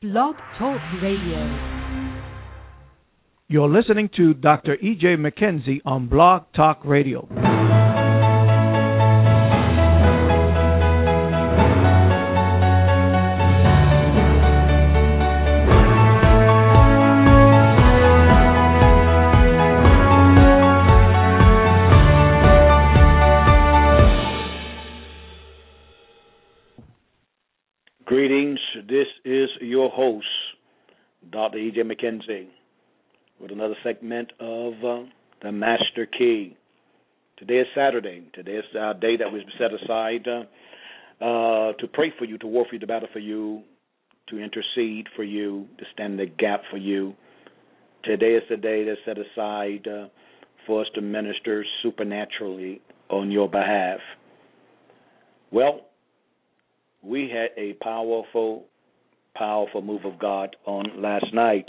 Blog Talk Radio. You're listening to Dr. E.J. McKenzie on Blog Talk Radio. Greetings, this is your host, Dr. E.J. McKenzie, with another segment of The Master Key. Today is Saturday. Today is our day that was set aside to pray for you, to war for you, to battle for you, to intercede for you, to stand in the gap for you. Today is the day that's set aside for us to minister supernaturally on your behalf. Well, we had a powerful move of God on last night.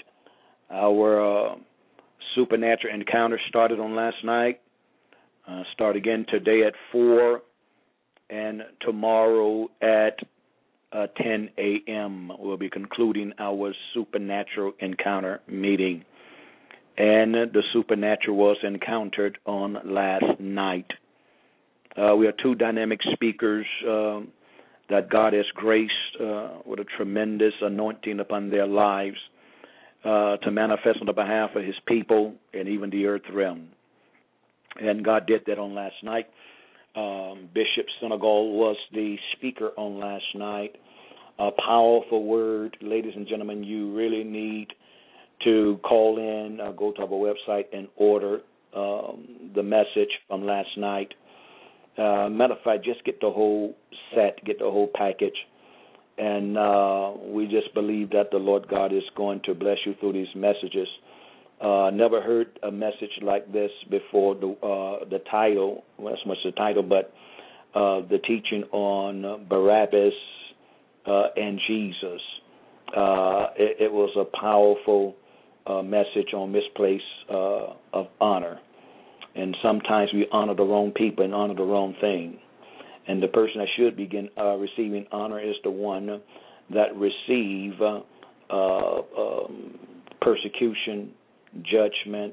Our supernatural encounter started on last night. Start again today at 4 and tomorrow at 10 a.m. We'll be concluding our supernatural encounter meeting. And the supernatural was encountered on last night. We have two dynamic speakers that God has graced with a tremendous anointing upon their lives to manifest on the behalf of His people and even the earth realm. And God did that on last night. Bishop Senegal was the speaker on last night. A powerful word. Ladies and gentlemen, you really need to call in, go to our website and order the message from last night. Matter of fact, just get the whole set, get the whole package, and we just believe that the Lord God is going to bless you through these messages. Never heard a message like this before. The title, well, not so much the title, but the teaching on Barabbas and Jesus. It was a powerful message on misplace of honor. And sometimes we honor the wrong people and honor the wrong thing. And the person that should begin receiving honor is the one that receive persecution, judgment,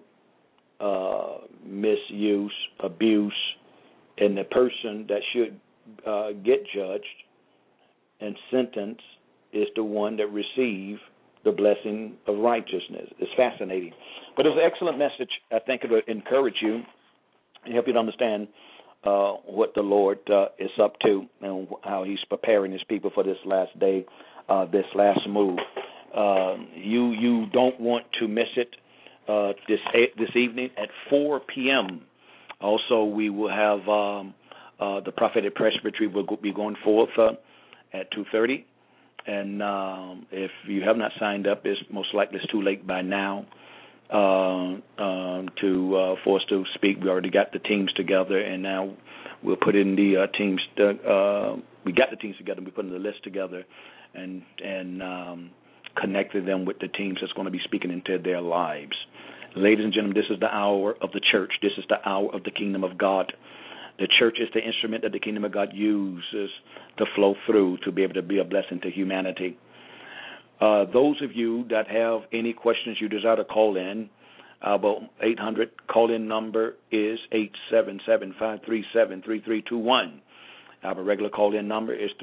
misuse, abuse. And the person that should get judged and sentenced is the one that receive the blessing of righteousness. It's fascinating. But it was an excellent message. I think it will encourage you and help you to understand what the Lord is up to and how He's preparing His people for this last day, this last move. You don't want to miss it this evening at 4 p.m. Also, we will have the prophetic presbytery will be going forth at 2:30. And if you have not signed up, it's most likely it's too late by now for us to speak. We already got the teams together, and now we'll put in the teams. We got the teams together. We're putting the list together and connected them with the teams that's going to be speaking into their lives. Ladies and gentlemen, this is the hour of the church. This is the hour of the kingdom of God. The church is the instrument that the kingdom of God uses to flow through to be able to be a blessing to humanity. Those of you that have any questions you desire to call in, our 800 call-in number is 877-537-3321. Our regular call-in number is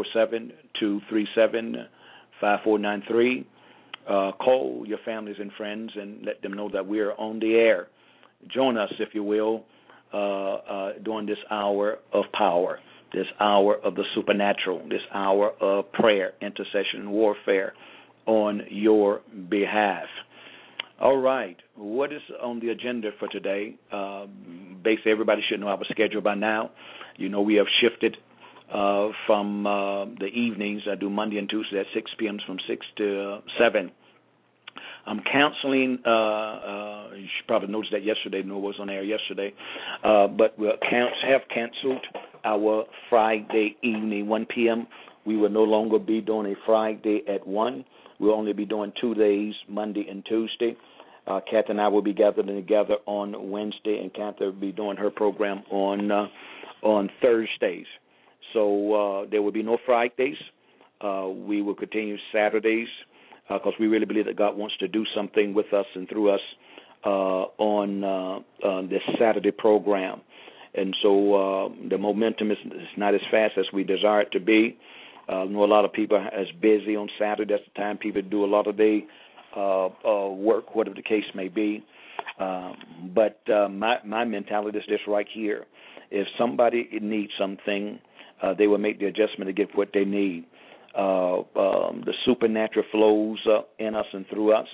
347-237-5493. Call your families and friends and let them know that we are on the air. Join us, if you will, during this hour of power, this hour of the supernatural, this hour of prayer, intercession, and warfare on your behalf. All right, what is on the agenda for today? Basically, everybody should know our schedule by now. You know, we have shifted from the evenings. I do Monday and Tuesday at 6 p.m. from 6 to 7. I'm canceling, you should probably notice that yesterday, no was on air yesterday, but we have canceled our Friday evening, 1 p.m. We will no longer be doing a Friday at 1. We'll only be doing 2 days, Monday and Tuesday. Kathy and I will be gathering together on Wednesday, and Kathy will be doing her program on Thursdays. So there will be no Fridays. We will continue Saturdays because we really believe that God wants to do something with us and through us on this Saturday program. And so the momentum is not as fast as we desire it to be. I know a lot of people are as busy on Saturday. That's the time people do a lot of their work, whatever the case may be. But my mentality is this right here. If somebody needs something, they will make the adjustment to get what they need. The supernatural flows in us and through us.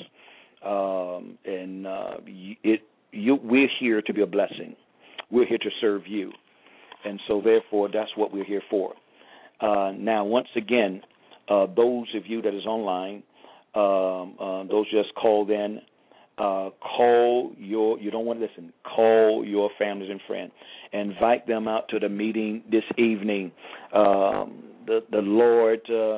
We're here to be a blessing. We're here to serve you. And so, therefore, that's what we're here for. Now, once again, those of you that is online, those just called in, you don't want to listen, call your families and friends. Invite them out to the meeting this evening. The Lord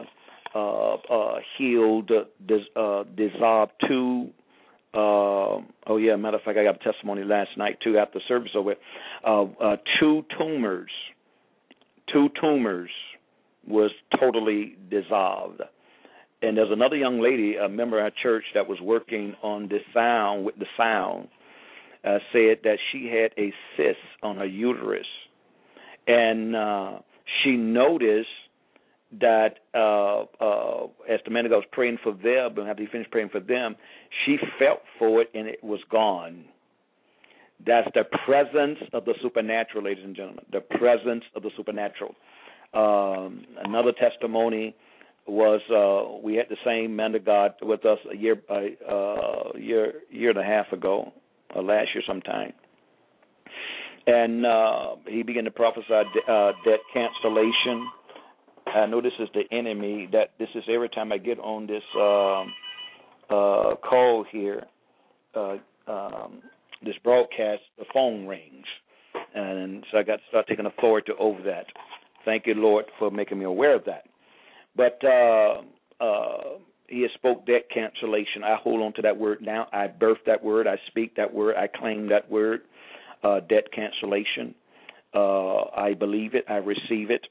healed, dissolved two. Matter of fact, I got a testimony last night too after service over. Two tumors was totally dissolved. And there's another young lady, a member of our church, that was working on the sound said that she had a cyst on her uterus, and she noticed that as the man of God was praying for them, after he finished praying for them, she felt for it and it was gone. That's the presence of the supernatural, ladies and gentlemen, the presence of the supernatural. Another testimony was we had the same man of God with us a year and a half ago, last year sometime. And he began to prophesy debt cancellation. I know this is the enemy. That this is every time I get on this call here, this broadcast, the phone rings, and so I got to start taking authority over that. Thank you, Lord, for making me aware of that. But he has spoke debt cancellation. I hold on to that word now. I birth that word. I speak that word. I claim that word, debt cancellation. I believe it. I receive it.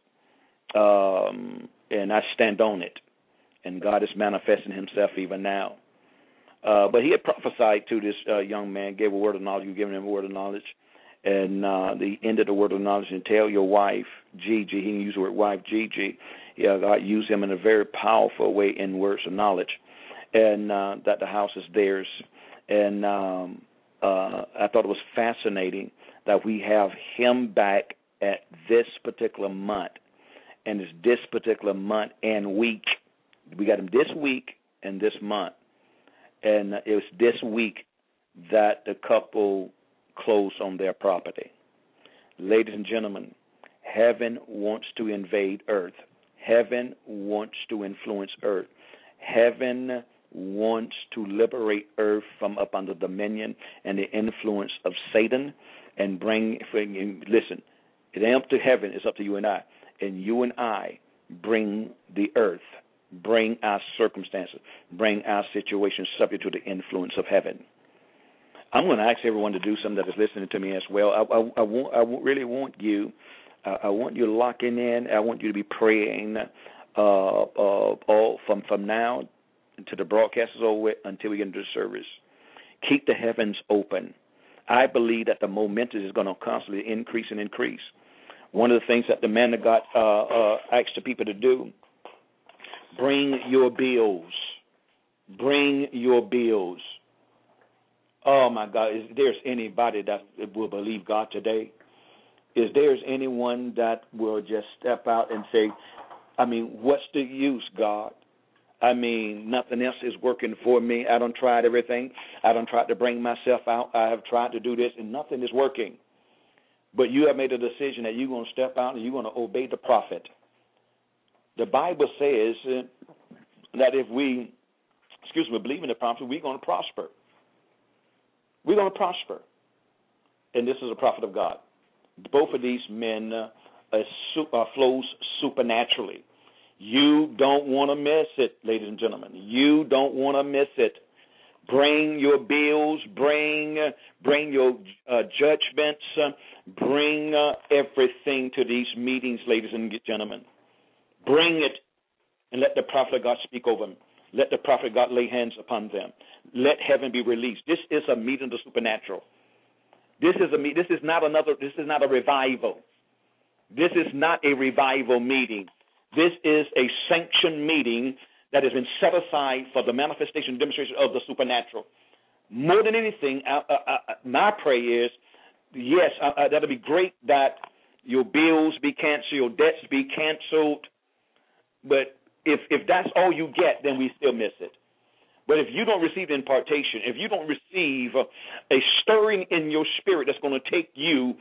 And I stand on it. And God is manifesting himself even now. But he had prophesied to this young man, gave a word of knowledge. You've given him a word of knowledge. And the end of the word of knowledge, and tell your wife, Gigi, he didn't use the word wife, Gigi. Yeah, God used him in a very powerful way in words of knowledge. And that the house is theirs. And I thought it was fascinating that we have him back at this particular month. And it's this particular month and week. We got him this week and this month. And it was this week that the couple closed on their property. Ladies and gentlemen, heaven wants to invade earth. Heaven wants to influence earth. Heaven wants to liberate earth from up under dominion and the influence of Satan and listen, it ain't up to heaven, it's up to you and I. And you and I bring the earth, bring our circumstances, bring our situation subject to the influence of heaven. I'm going to ask everyone to do something that is listening to me as well. I really want you, I want you locking in. I want you to be praying all from now until the broadcast is over until we get into the service. Keep the heavens open. I believe that the momentum is going to constantly increase and increase. One of the things that the man of God asked the people to do, bring your bills. Bring your bills. Oh, my God, if there's anybody that will believe God today, if there's anyone that will just step out and say, what's the use, God? Nothing else is working for me. I done tried everything. I done tried to bring myself out. I have tried to do this, and nothing is working. But you have made a decision that you're going to step out and you're going to obey the prophet. The Bible says that if we, believe in the prophet, we're going to prosper. We're going to prosper. And this is a prophet of God. Both of these men flows supernaturally. You don't want to miss it, ladies and gentlemen. You don't want to miss it. Bring your bills, bring your judgments, bring everything to these meetings, ladies and gentlemen. Bring it and let the prophet of God speak over them. Let the prophet prophet of God lay hands upon them. Let heaven be released. This is a meeting of the supernatural. This is not a revival. This is not a revival meeting. This is a sanctioned meeting that has been set aside for the manifestation and demonstration of the supernatural. More than anything, my prayer is, yes, that'll be great that your bills be canceled, your debts be canceled, but if that's all you get, then we still miss it. But if you don't receive impartation, if you don't receive a stirring in your spirit that's going to take you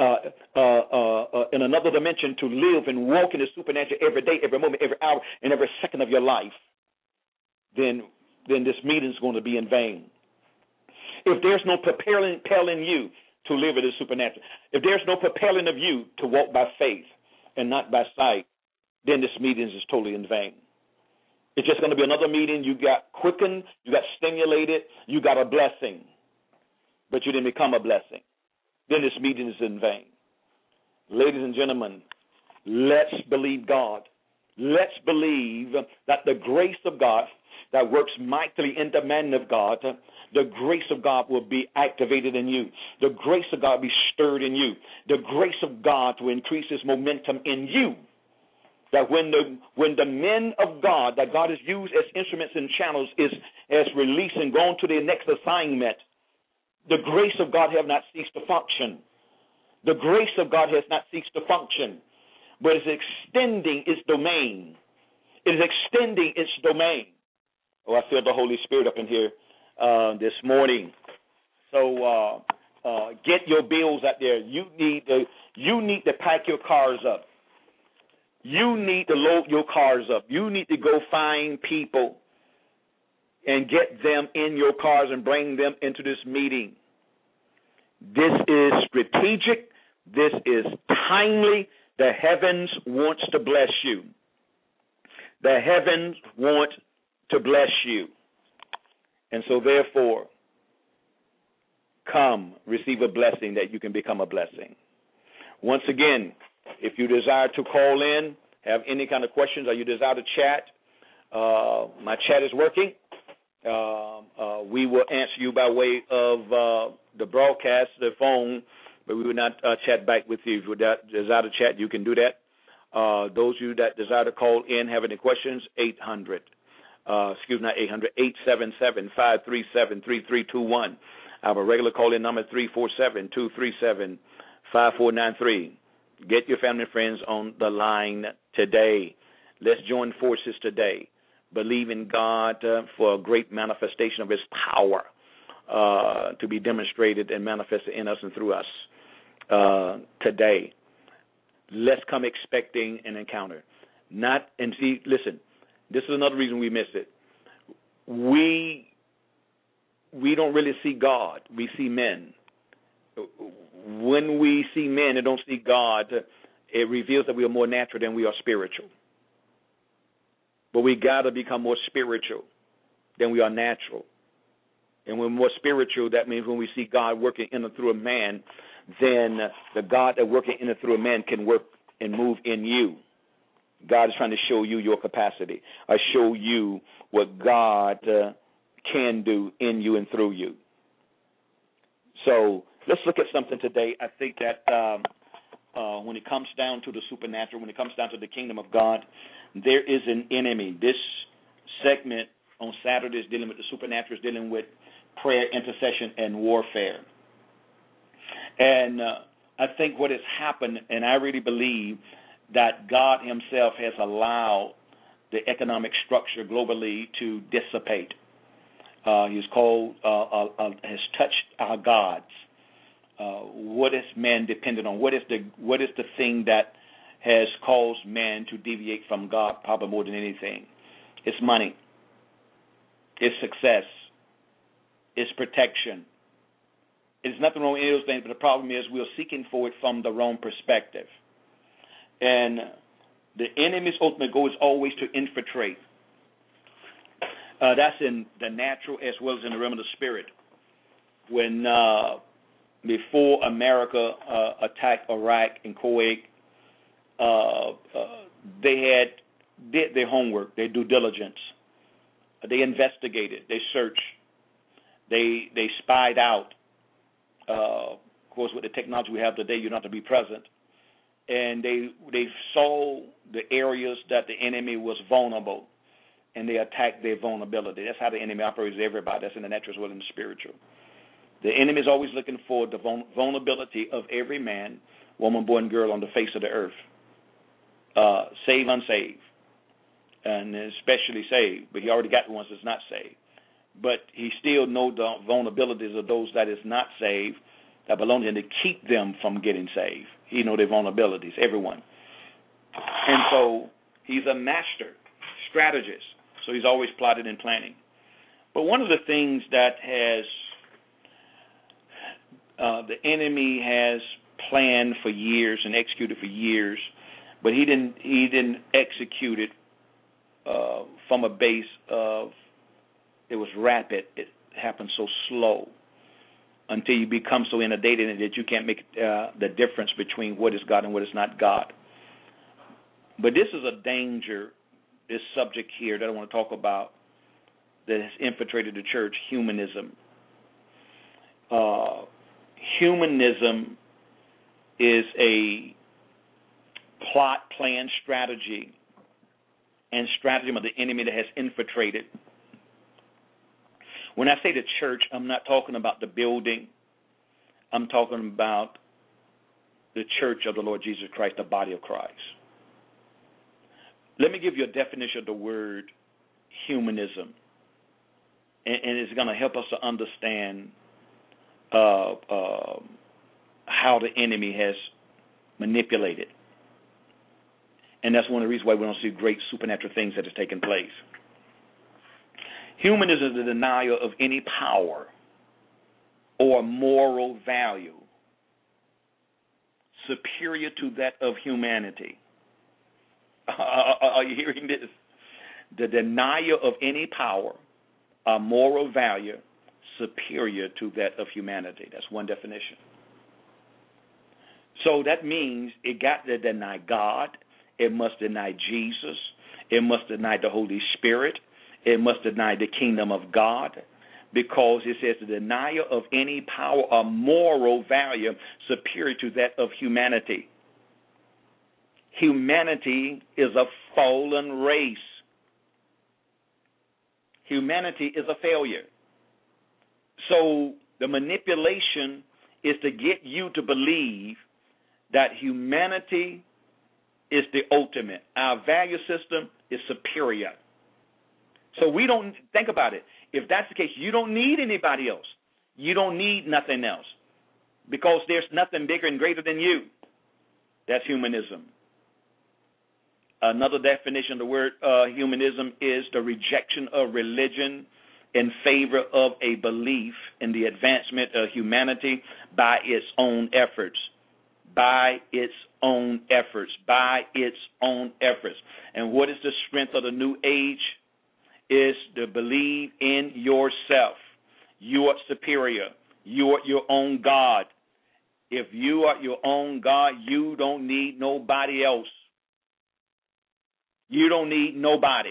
in another dimension to live and walk in the supernatural every day, every moment, every hour, and every second of your life, then this meeting is going to be in vain. If there's no propelling you to live in the supernatural, if there's no propelling of you to walk by faith and not by sight, then this meeting is totally in vain. It's just going to be another meeting. You got quickened, you got stimulated, you got a blessing, but you didn't become a blessing. Then this meeting is in vain. Ladies and gentlemen, let's believe God. Let's believe that the grace of God that works mightily in the man of God, the grace of God will be activated in you. The grace of God will be stirred in you. The grace of God will increase His momentum in you. That when the men of God that God has used as instruments and channels is released and gone to their next assignment, the grace of God have not ceased to function. The grace of God has not ceased to function, but it's extending its domain. It is extending its domain. Oh, I feel the Holy Spirit up in here this morning. So get your bills out there. You need to pack your cars up. You need to load your cars up. You need to go find people and get them in your cars and bring them into this meeting. This is strategic. This is timely. The heavens wants to bless you. The heavens want to bless you. And so therefore, come, receive a blessing that you can become a blessing. Once again, if you desire to call in, have any kind of questions, or you desire to chat, my chat is working. We will answer you by way of the broadcast, the phone, but we will not chat back with you. If you desire to chat, you can do that. Those of you that desire to call in, have any questions, 877-537-3321. I have a regular call-in number, 347-237-5493. Get your family and friends on the line today. Let's join forces today. Believe in God for a great manifestation of His power to be demonstrated and manifested in us and through us today. Let's come expecting an encounter. Listen, this is another reason we miss it. We don't really see God. We see men. When we see men and don't see God, it reveals that we are more natural than we are spiritual. But we got to become more spiritual than we are natural. And when we're more spiritual, that means when we see God working in and through a man, then the God that working in and through a man can work and move in you. God is trying to show you your capacity, or show you what God can do in you and through you. So let's look at something today. I think that when it comes down to the supernatural, when it comes down to the kingdom of God, there is an enemy. This segment on Saturday is dealing with the supernatural, is dealing with prayer, intercession, and warfare. And I think what has happened, and I really believe that God Himself has allowed the economic structure globally to dissipate. He's has touched our gods. What is man dependent on? What is the thing that has caused man to deviate from God probably more than anything? It's money. It's success. It's protection. There's nothing wrong with any of those things, but the problem is we're seeking for it from the wrong perspective. And the enemy's ultimate goal is always to infiltrate. That's in the natural as well as in the realm of the spirit. When before America attacked Iraq and Kuwait, they did their homework, their due diligence. They investigated. They searched. They spied out. Of course, with the technology we have today, you don't have to be present. And they saw the areas that the enemy was vulnerable, and they attacked their vulnerability. That's how the enemy operates with everybody. That's in the natural as well as in the spiritual. The enemy is always looking for the vulnerability of every man, woman, boy, and girl on the face of the earth, saved, unsaved, and especially saved. But he already got the ones that's not saved. But he still knows the vulnerabilities of those that is not saved, that belong to him, to keep them from getting saved. He knows their vulnerabilities, everyone. And so he's a master strategist. So he's always plotted and planning. But one of the things that the enemy has planned for years and executed for years, but he didn't execute it from a base of it was rapid. It happened so slow until you become so inundated in it that you can't make the difference between what is God and what is not God. But this is a danger, this subject here that I want to talk about that has infiltrated the church, humanism. Humanism is a plot, plan, strategy, and stratagem of the enemy that has infiltrated. When I say the church, I'm not talking about the building. I'm talking about the church of the Lord Jesus Christ, the body of Christ. Let me give you a definition of the word humanism, and it's going to help us to understand how the enemy has manipulated. And that's one of the reasons why we don't see great supernatural things that have taken place. Humanism is the denial of any power or moral value superior to that of humanity. Are you hearing this? The denial of any power or moral value superior to that of humanity. That's one definition. So that means it got to deny God. It must deny Jesus. It must deny the Holy Spirit. It must deny the kingdom of God, because it says the denial of any power or moral value superior to that of humanity. Humanity is a fallen race. Humanity is a failure. So the manipulation is to get you to believe that humanity is the ultimate. Our value system is superior. So we don't think about it. If that's the case, you don't need anybody else. You don't need nothing else, because there's nothing bigger and greater than you. That's humanism. Another definition of the word humanism is the rejection of religion in favor of a belief in the advancement of humanity by its own efforts. By its own efforts. By its own efforts. And what is the strength of the new age? Is to believe in yourself. You are superior. You are your own God. If you are your own God, you don't need nobody else. You don't need nobody.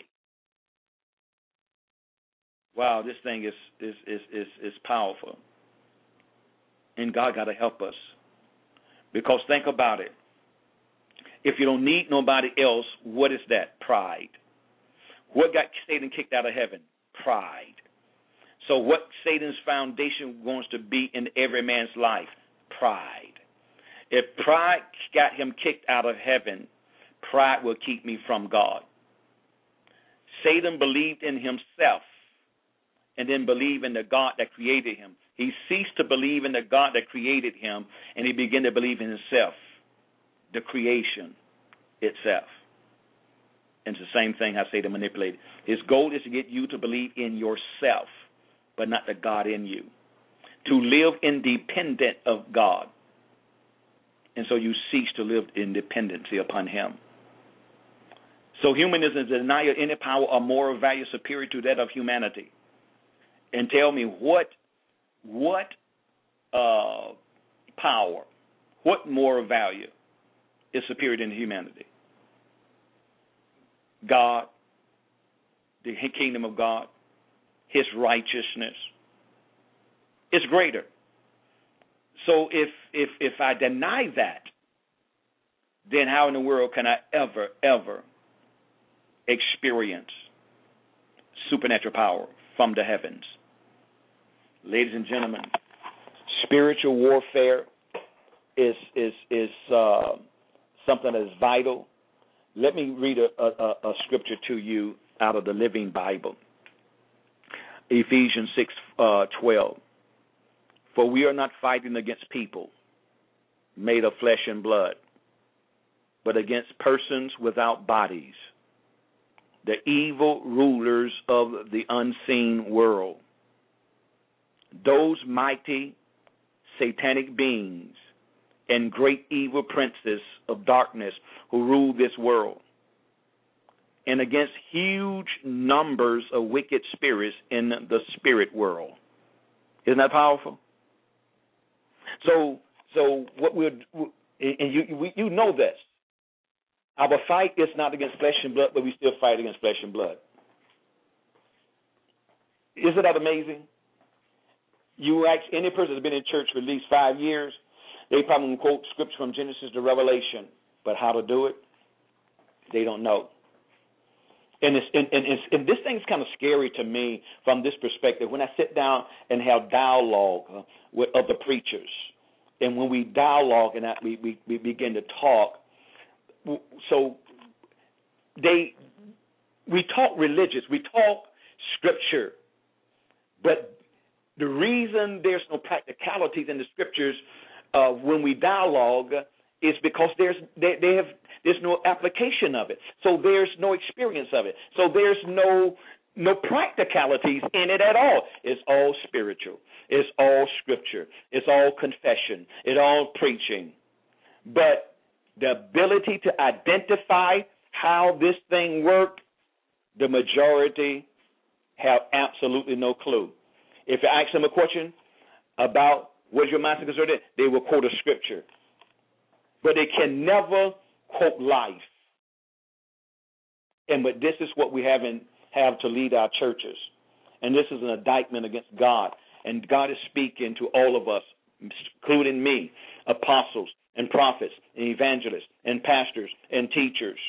Wow, this thing is powerful. And God got to help us. Because think about it. If you don't need nobody else, what is that? Pride. What got Satan kicked out of heaven? Pride. So what Satan's foundation wants to be in every man's life? Pride. If pride got him kicked out of heaven, pride will keep me from God. Satan believed in himself and then believed in the God that created him. He ceased to believe in the God that created him, and he began to believe in himself, the creation itself. And it's the same thing I say to manipulate. His goal is to get you to believe in yourself, but not the God in you. To live independent of God. And so you cease to live in dependency upon him. So humanism is the denial of any power or moral value superior to that of humanity. And tell me what power, what moral value is superior to humanity? God, the kingdom of God, his righteousness is greater. So if I deny that, then how in the world can I ever experience supernatural power from the heavens? Ladies and gentlemen, spiritual warfare is something that is vital. Let me read a scripture to you out of the Living Bible. Ephesians 6:12. For we are not fighting against people made of flesh and blood, but against persons without bodies, the evil rulers of the unseen world, those mighty satanic beings and great evil princes of darkness who rule this world, and against huge numbers of wicked spirits in the spirit world. Isn't that powerful? So what and you know this. Our fight is not against flesh and blood, but we still fight against flesh and blood. Isn't that amazing? You ask any person that's been in church for at least 5 years, they probably will quote scripture from Genesis to Revelation, but how to do it, they don't know. And this thing's kind of scary to me from this perspective. When I sit down and have dialogue with other preachers, and when we dialogue and we begin to talk, so we talk religious, we talk scripture, but the reason there's no practicalities in the scriptures when we dialogue is because there's no application of it. So there's no experience of it. So there's no practicalities in it at all. It's all spiritual. It's all scripture. It's all confession. It's all preaching. But the ability to identify how this thing worked, the majority have absolutely no clue. If you ask them a question about what your master concerned, they will quote a scripture. But they can never quote life. But this is what we have to lead our churches. And this is an indictment against God. And God is speaking to all of us, including me, apostles and prophets and evangelists and pastors and teachers.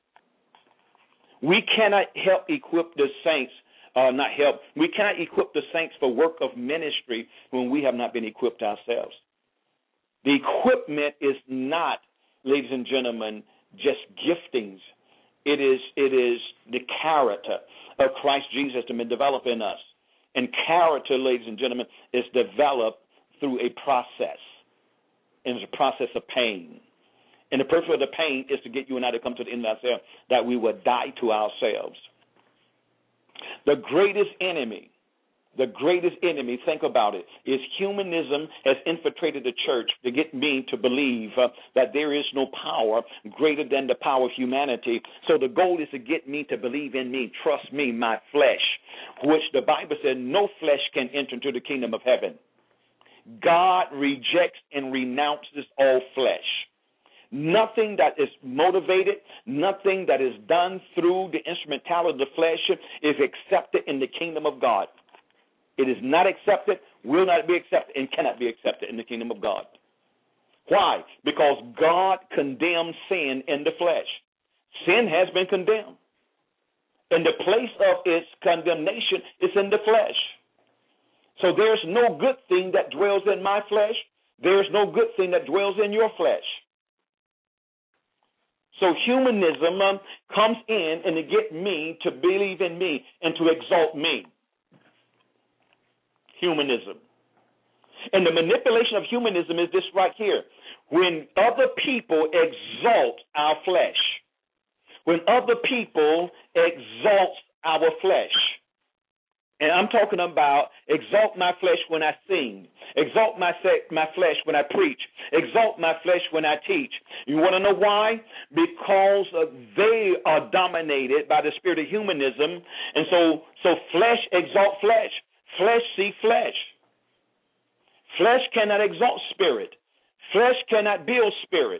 We cannot help equip the saints, we cannot equip the saints for work of ministry when we have not been equipped ourselves. The equipment is not, ladies and gentlemen, just giftings. It is the character of Christ Jesus to be developed in us. And character, ladies and gentlemen, is developed through a process. And it's a process of pain. And the purpose of the pain is to get you and I to come to the end of ourselves, that we will die to ourselves. The greatest enemy, think about it, is humanism has infiltrated the church to get me to believe that there is no power greater than the power of humanity. So the goal is to get me to believe in me, trust me, my flesh, which the Bible said no flesh can enter into the kingdom of heaven. God rejects and renounces all flesh. Nothing that is motivated, nothing that is done through the instrumentality of the flesh is accepted in the kingdom of God. It is not accepted, will not be accepted, and cannot be accepted in the kingdom of God. Why? Because God condemns sin in the flesh. Sin has been condemned. And the place of its condemnation is in the flesh. So there's no good thing that dwells in my flesh. There's no good thing that dwells in your flesh. So humanism comes in and to get me to believe in me and to exalt me. Humanism. And the manipulation of humanism is this right here. When other people exalt our flesh, when other people exalt our flesh, and I'm talking about exalt my flesh when I sing, exalt my flesh when I preach, exalt my flesh when I teach. You want to know why? Because they are dominated by the spirit of humanism, and so flesh exalt flesh. Flesh see flesh. Flesh cannot exalt spirit. Flesh cannot build spirit.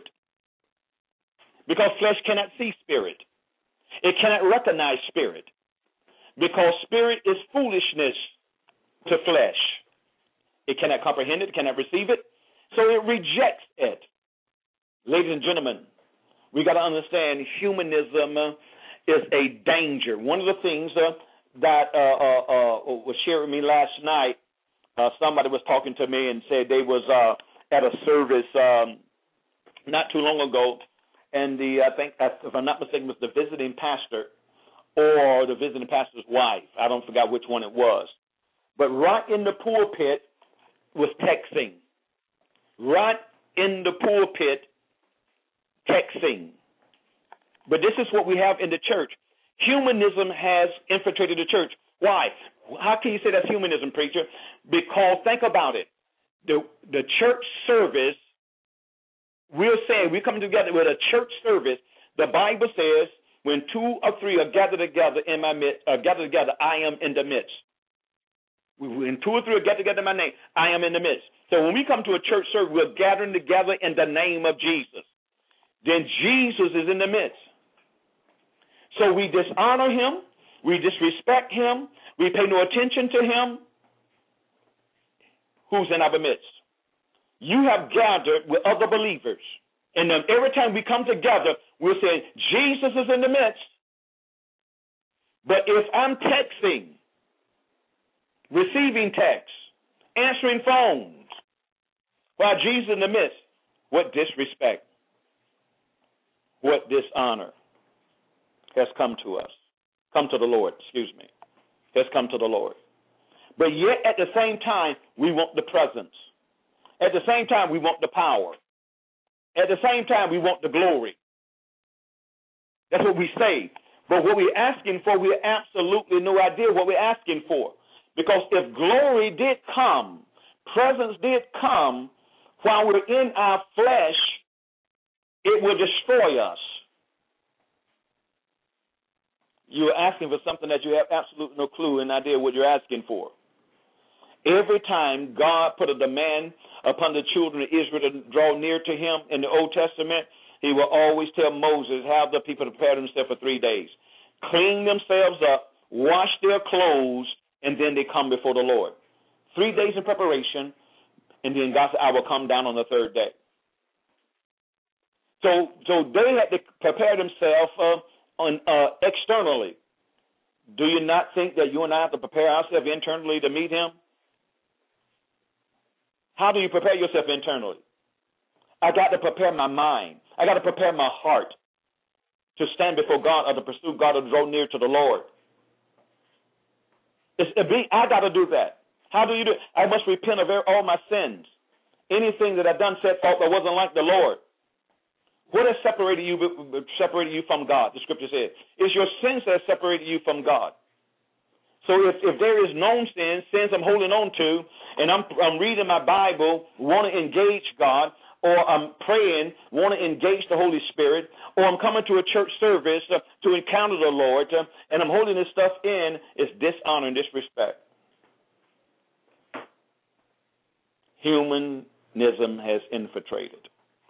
Because flesh cannot see spirit. It cannot recognize spirit. because spirit is foolishness to flesh. It cannot comprehend it, it cannot receive it, so it rejects it. Ladies and gentlemen, we got to understand humanism is a danger. One of the things that was shared with me last night, somebody was talking to me and said they was at a service not too long ago, and I think, if I'm not mistaken, was the visiting pastor or the visiting pastor's wife. I don't forget which one it was. But right in the pulpit was texting. Right in the pulpit, texting. But this is what we have in the church. Humanism has infiltrated the church. Why? How can you say that's humanism, preacher? Because think about it. The church service, we're saying we're coming together with a church service. The Bible says, when 2 or 3 are gathered together in my midst, I am in the midst. When 2 or 3 are gathered together in my name, I am in the midst. So when we come to a church service, we're gathering together in the name of Jesus. Then Jesus is in the midst. So we dishonor him, we disrespect him, we pay no attention to him. Who's in our midst? You have gathered with other believers. And then every time we come together, we'll say, Jesus is in the midst. But if I'm texting, receiving texts, answering phones, while Jesus is in the midst, what disrespect, what dishonor has come to us, come to the Lord, has come to the Lord. But yet at the same time, we want the presence. At the same time, we want the power. At the same time, we want the glory. That's what we say. But what we're asking for, we have absolutely no idea what we're asking for. Because if glory did come, presence did come, while we're in our flesh, it will destroy us. You're asking for something that you have absolutely no clue and idea what you're asking for. Every time God put a demand upon the children of Israel to draw near to him in the Old Testament, he will always tell Moses, have the people prepare themselves for 3 days. Clean themselves up, wash their clothes, and then they come before the Lord. 3 days in preparation, and then God said, I will come down on the 3rd day. So they had to prepare themselves externally. Do you not think that you and I have to prepare ourselves internally to meet him? How do you prepare yourself internally? I got to prepare my mind. I got to prepare my heart to stand before God or to pursue God or to draw near to the Lord. I got to do that. How do you do it? I must repent of all my sins. Anything that I've done, said, thought that wasn't like the Lord. What has separated you from God? The scripture says it's your sins that have separated you from God. So if there is known sins I'm holding on to, and I'm reading my Bible, want to engage God, or I'm praying, want to engage the Holy Spirit, or I'm coming to a church service to encounter the Lord, and I'm holding this stuff in, it's dishonor and disrespect. Humanism has infiltrated.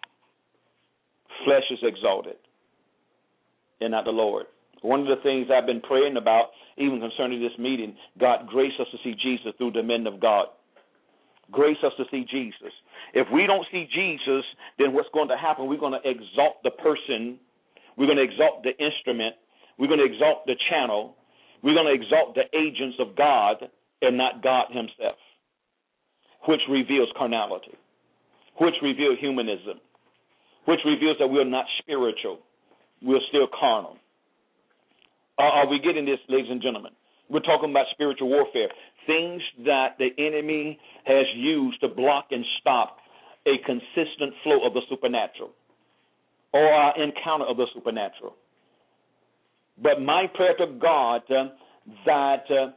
Flesh is exalted, and not the Lord. One of the things I've been praying about, even concerning this meeting, God, grace us to see Jesus through the men of God. Grace us to see Jesus. If we don't see Jesus, then what's going to happen? We're going to exalt the person. We're going to exalt the instrument. We're going to exalt the channel. We're going to exalt the agents of God and not God himself, which reveals carnality, which reveals humanism, which reveals that we're not spiritual. We're still carnal. Are we getting this, ladies and gentlemen? We're talking about spiritual warfare, things that the enemy has used to block and stop a consistent flow of the supernatural or our encounter of the supernatural. But my prayer to God that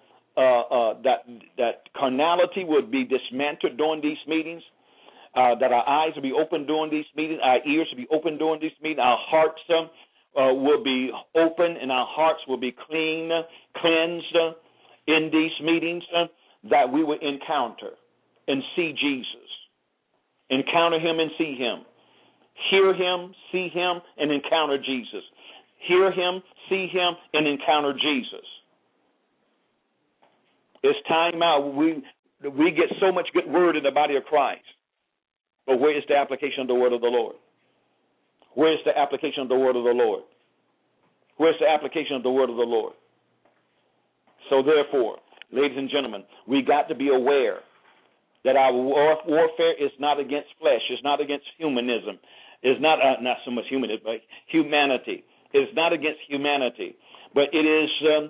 carnality would be dismantled during these meetings, that our eyes will be open during these meetings, our ears will be open during these meetings, our hearts will be open and our hearts will be cleansed in these meetings, that we will encounter and see Jesus. Encounter him and see him. Hear him, see him, and encounter Jesus. Hear him, see him, and encounter Jesus. It's time out. We get so much good word in the body of Christ. But where is the application of the word of the Lord? Where is the application of the word of the Lord? Where's the application of the word of the Lord? So therefore, ladies and gentlemen, we got to be aware that our warfare is not against flesh. It's not against humanism. It's not so much humanism, but humanity. It's not against humanity, but it is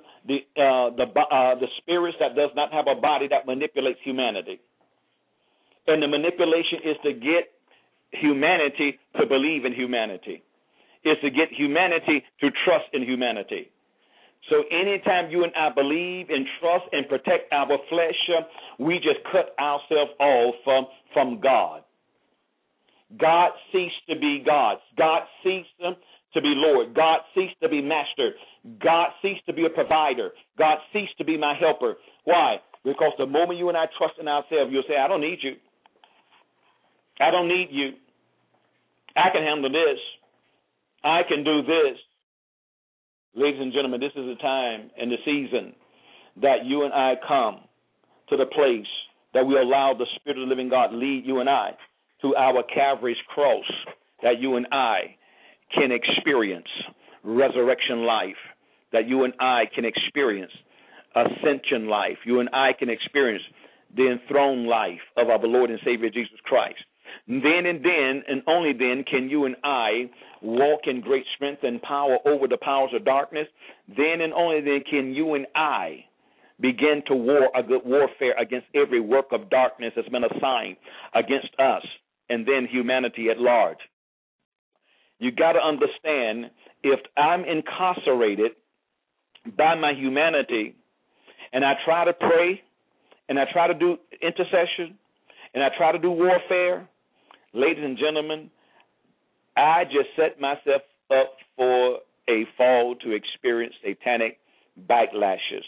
the spirits that does not have a body that manipulates humanity. And the manipulation is to get humanity to believe in humanity. It's to get humanity to trust in humanity. So anytime you and I believe and trust and protect our flesh, we just cut ourselves off from God. God ceased to be God. God ceased to be Lord. God ceased to be Master. God ceased to be a provider. God ceased to be my helper. Why? Because the moment you and I trust in ourselves, you'll say, I don't need you. I don't need you. I can handle this. I can do this. Ladies and gentlemen, this is the time and the season that you and I come to the place that we allow the Spirit of the living God lead you and I to our Calvary's cross, that you and I can experience resurrection life, that you and I can experience ascension life, you and I can experience the enthroned life of our Lord and Savior Jesus Christ. Then and only then can you and I walk in great strength and power over the powers of darkness. Then and only then can you and I begin to war a good warfare against every work of darkness that's been assigned against us and then humanity at large. You got to understand, if I'm incarcerated by my humanity and I try to pray and I try to do intercession and I try to do warfare, ladies and gentlemen, I just set myself up for a fall to experience satanic backlashes.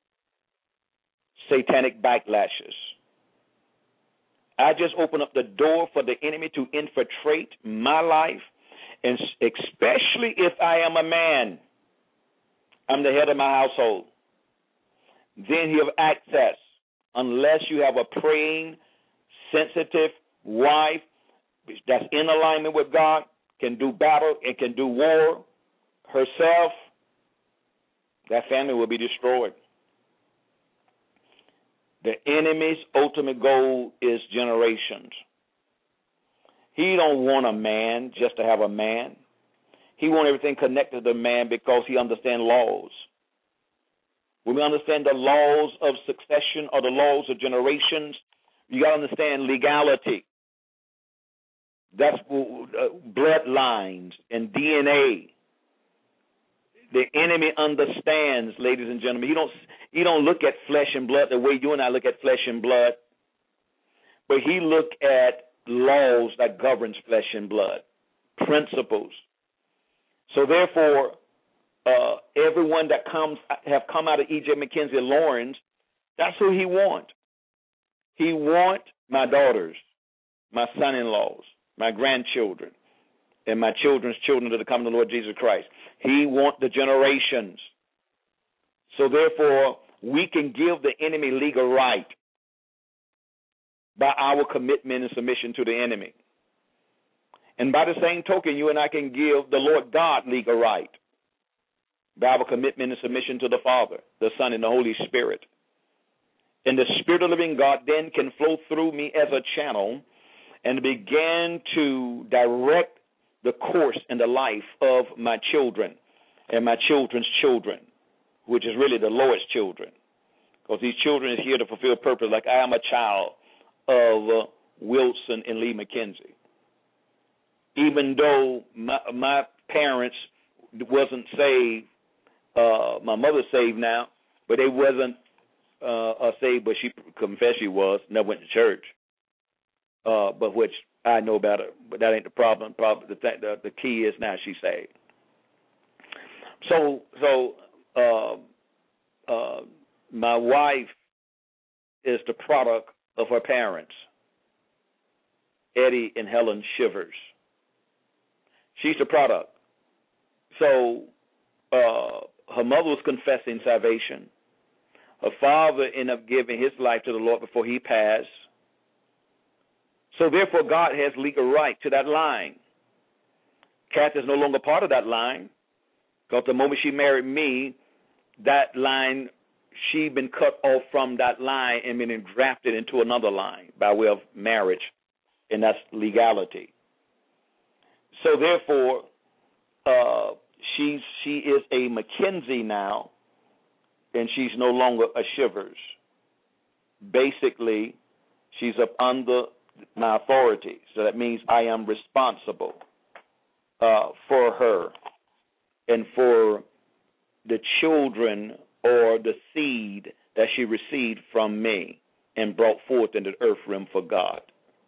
Satanic backlashes. I just open up the door for the enemy to infiltrate my life, and especially if I am a man. I'm the head of my household. Then you have access, unless you have a praying, sensitive wife that's in alignment with God, can do battle and can do war herself, that family will be destroyed. The enemy's ultimate goal is generations. He don't want a man just to have a man. He wants everything connected to the man because he understands laws. When we understand the laws of succession or the laws of generations, you got to understand legality. That's bloodlines and DNA. The enemy understands, ladies and gentlemen. He don't look at flesh and blood the way you and I look at flesh and blood, but he look at laws that governs flesh and blood, principles. So therefore, everyone that have come out of E.J. McKenzie Lawrence, that's who he want. He want my daughters, my son-in-laws, my grandchildren, and my children's children that are coming to the Lord Jesus Christ. He want the generations. So therefore, we can give the enemy legal right by our commitment and submission to the enemy. And by the same token, you and I can give the Lord God legal right by our commitment and submission to the Father, the Son, and the Holy Spirit. And the Spirit of the living God then can flow through me as a channel and begin to direct the course and the life of my children and my children's children, which is really the Lord's children, because these children is here to fulfill purpose, like I am a child of Wilson and Lee McKenzie. Even though my parents wasn't saved, my mother's saved now, but they wasn't saved, but she confessed she was, never went to church, but which I know about her, but that ain't the problem. The key is now she's saved. So my wife is the product of her parents, Eddie and Helen Shivers. She's the product. So her mother was confessing salvation. Her father ended up giving his life to the Lord before he passed. So therefore, God has legal right to that line. Kathy is no longer part of that line, because the moment she married me, that line, she'd been cut off from that line and been drafted into another line by way of marriage, and that's legality. So therefore, she is a McKenzie now, and she's no longer a Shivers. Basically, she's up under my authority, so that means I am responsible for her and for the children or the seed that she received from me and brought forth in the earth realm for God.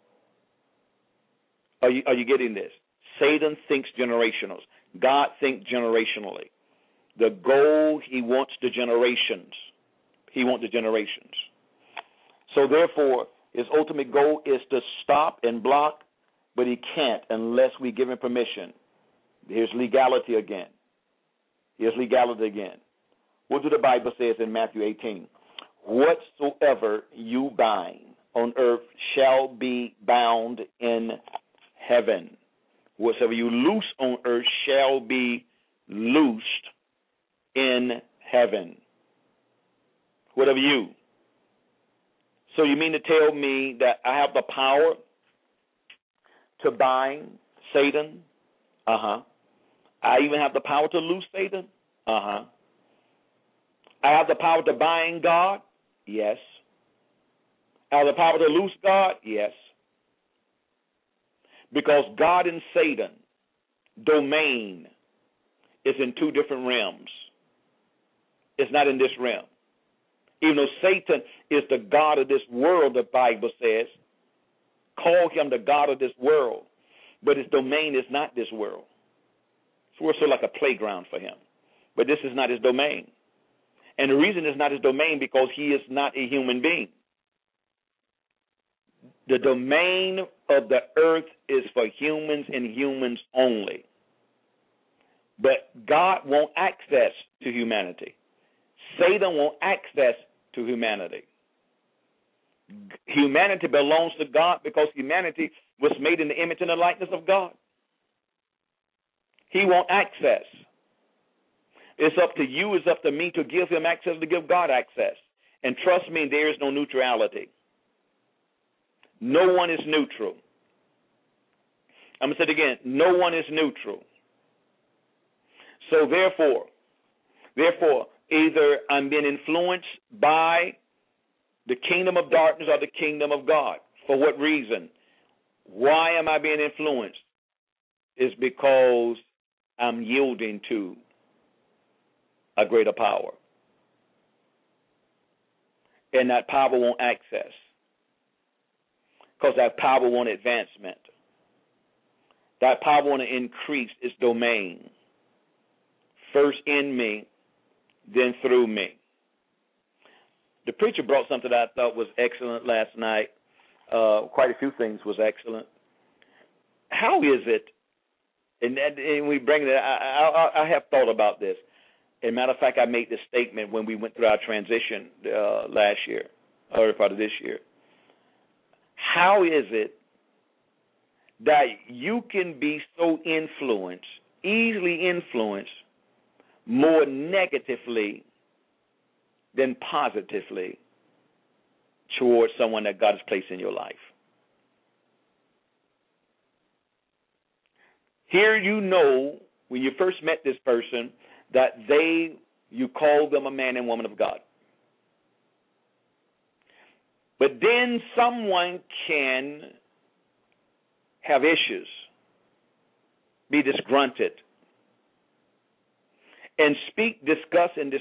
Are you getting this? Satan thinks generationals. God thinks generationally. The goal, he wants the generations. He wants the generations. So therefore, his ultimate goal is to stop and block, but he can't unless we give him permission. Here's legality again. Here's legality again. What do the Bible says in Matthew 18? Whatsoever you bind on earth shall be bound in heaven. Whatsoever you loose on earth shall be loosed in heaven. Whatever you. So you mean to tell me that I have the power to bind Satan? Uh-huh. I even have the power to loose Satan? Uh-huh. I have the power to bind God? Yes. I have the power to loose God? Yes. Because God and Satan, domain, is in two different realms. It's not in this realm. Even though Satan is the God of this world, the Bible says, call him the God of this world, but his domain is not this world. So we're sort of like a playground for him. But this is not his domain. And the reason it's not his domain because he is not a human being. The domain of the earth is for humans and humans only. But God won't access to humanity. Satan won't access to humanity. Humanity belongs to God because humanity was made in the image and the likeness of God. He won't access. It's up to you, it's up to me to give him access, to give God access. And trust me, there is no neutrality. No one is neutral. I'm going to say it again. No one is neutral. So therefore, either I'm being influenced by the kingdom of darkness or the kingdom of God. For what reason? Why am I being influenced? It's because I'm yielding to a greater power. And that power won't access. Because that power won't advancement. That power won't increase its domain. First in me, then through me. The preacher brought something that I thought was excellent last night. Quite a few things was excellent. How is it, and we bring it, I have thought about this. As a matter of fact, I made this statement when we went through our transition last year, or part of this year. How is it that you can be so influenced, easily influenced, more negatively than positively towards someone that God has placed in your life? Here you know, when you first met this person, that you called them a man and woman of God. But then someone can have issues, be disgruntled, and discuss and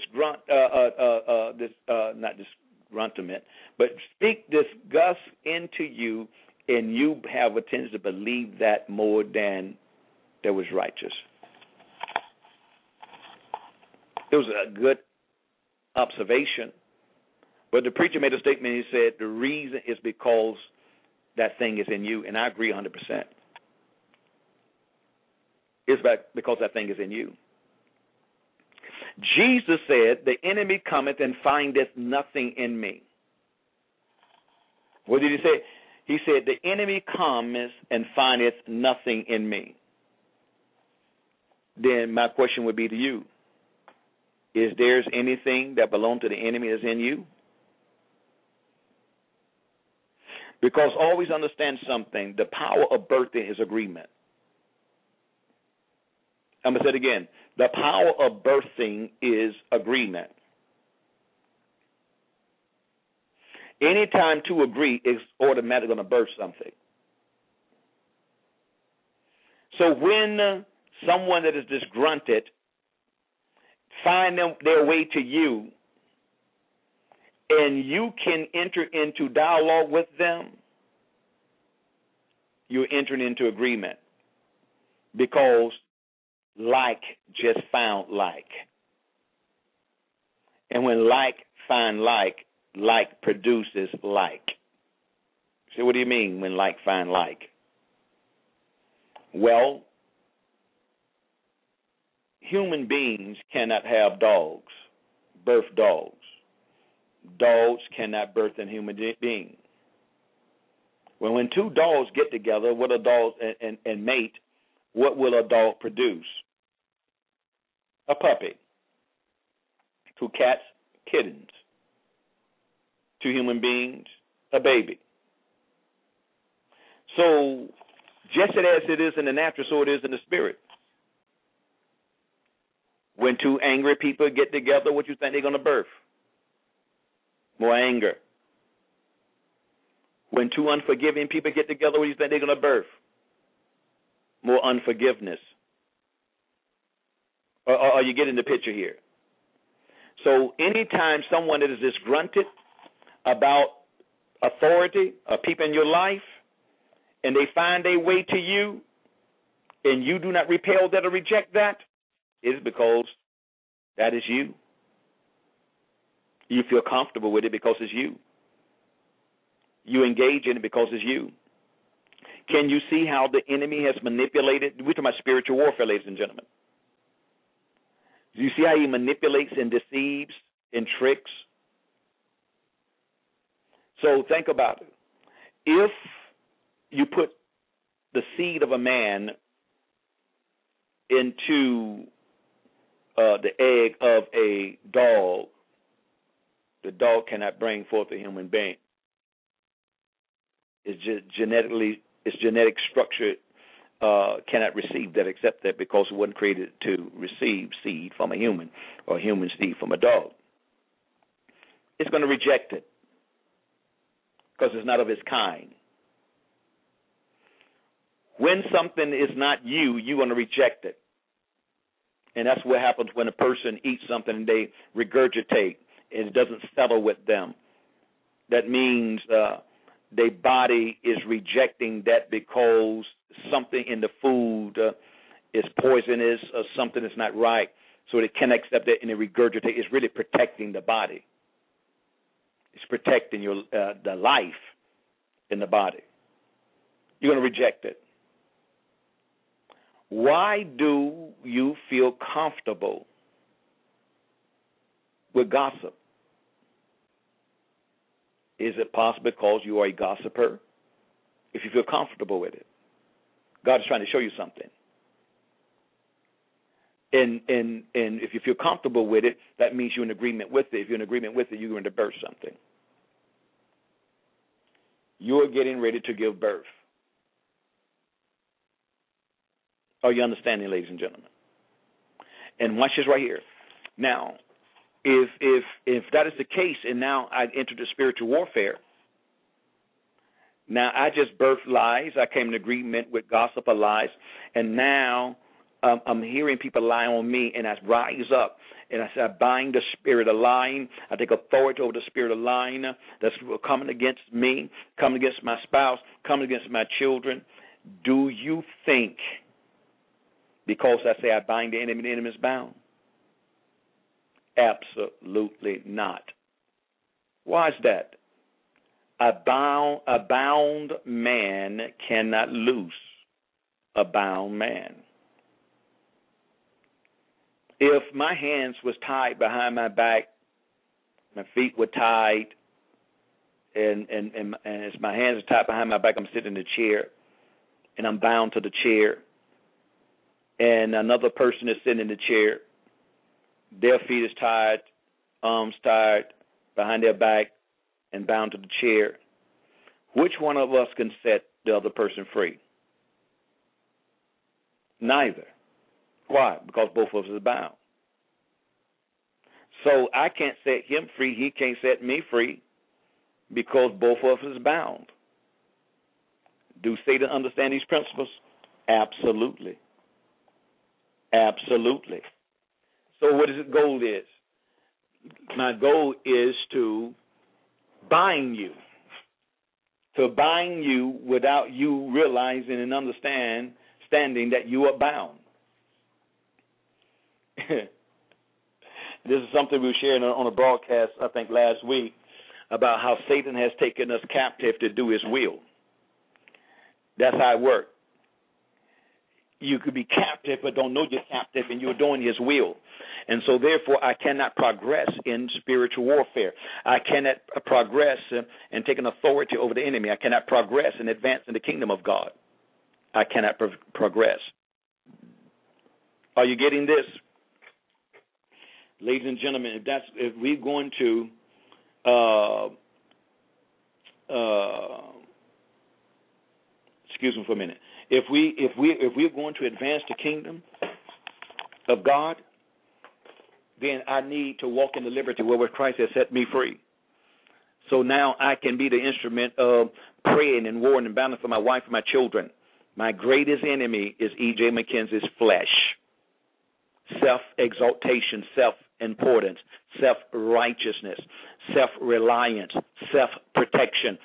not disgruntlement, but discuss into you, and you have a tendency to believe that more than that was righteous. It was a good observation. But the preacher made a statement. He said, the reason is because that thing is in you. And I agree 100%. It's because that thing is in you. Jesus said, the enemy cometh and findeth nothing in me. What did he say? He said, the enemy cometh and findeth nothing in me. Then my question would be to you, is there anything that belongs to the enemy that's in you? Because always understand something, the power of birthing is agreement. I'm going to say it again. The power of birthing is agreement. Anytime two agree, it's automatically going to birth something. So when someone that is disgruntled find their way to you, and you can enter into dialogue with them, you're entering into agreement, because like just found like. And when like find like produces like. So what do you mean when like find like? Well, human beings cannot have dogs, birth dogs. Dogs cannot birth a human being. When two dogs get together, what a dog and mate, what will a dog produce? A puppy. Two cats, kittens. Two human beings, a baby. So just as it is in the natural, so it is in the spirit. When two angry people get together, what you think they're going to birth? More anger. When two unforgiving people get together, what do you think they're going to birth? More unforgiveness. Are you getting the picture here? So anytime someone that is disgruntled about authority or people in your life, and they find their way to you, and you do not repel that or reject that, it is because that is you. You feel comfortable with it because it's you. You engage in it because it's you. Can you see how the enemy has manipulated? We're talking about spiritual warfare, ladies and gentlemen. Do you see how he manipulates and deceives and tricks? So think about it. If you put the seed of a man into the egg of a dog, the dog cannot bring forth a human being. It's just its genetic structure cannot receive that, accept that, because it wasn't created to receive seed from a human or human seed from a dog. It's going to reject it because it's not of its kind. When something is not you, you're going to reject it. And that's what happens when a person eats something and they regurgitate and it doesn't settle with them. That means their body is rejecting that because something in the food is poisonous or something is not right. So they can't accept it and they regurgitate. It's really protecting the body. It's protecting your the life in the body. You're going to reject it. Why do you feel comfortable with gossip? Is it possible because you are a gossiper? If you feel comfortable with it, God is trying to show you something. And if you feel comfortable with it, that means you're in agreement with it. If you're in agreement with it, you're going to birth something. You're getting ready to give birth. Are you understanding, ladies and gentlemen? And watch this right here. Now, if that is the case, and now I entered the spiritual warfare, now I just birthed lies. I came in agreement with gossip or lies, and now I'm hearing people lie on me, and I rise up, and I say, I bind the spirit of lying. I take authority over the spirit of lying that's coming against me, coming against my spouse, coming against my children. Do you think, because I say I bind the enemy is bound? Absolutely not. Why is that? A bound man cannot loose a bound man. if my hands was tied behind my back, my feet were tied, and as my hands are tied behind my back, I'm sitting in the chair, and I'm bound to the chair, and another person is sitting in the chair, their feet is tied, arms tied behind their back, and bound to the chair. Which one of us can set the other person free? Neither. Why? Because both of us are bound. So I can't set him free. He can't set me free because both of us are bound. Do Satan understand these principles? Absolutely. Absolutely. So what his goal is? My goal is to bind you. To bind you without you realizing and understanding that you are bound. This is something we were sharing on a broadcast, I think, last week, about how Satan has taken us captive to do his will. That's how it works. You could be captive but don't know you're captive and you're doing his will. And so, therefore, I cannot progress in spiritual warfare. I cannot progress and take an authority over the enemy. I cannot progress and advance in the kingdom of God. I cannot progress. Are you getting this? Ladies and gentlemen, if we're going to excuse me for a minute. If we're going to advance the kingdom of God, then I need to walk in the liberty wherewith Christ has set me free. So now I can be the instrument of praying and warring and battling for my wife and my children. My greatest enemy is E.J. McKenzie's flesh. Self-exaltation, self-importance, self-righteousness, self-reliance, self-protection,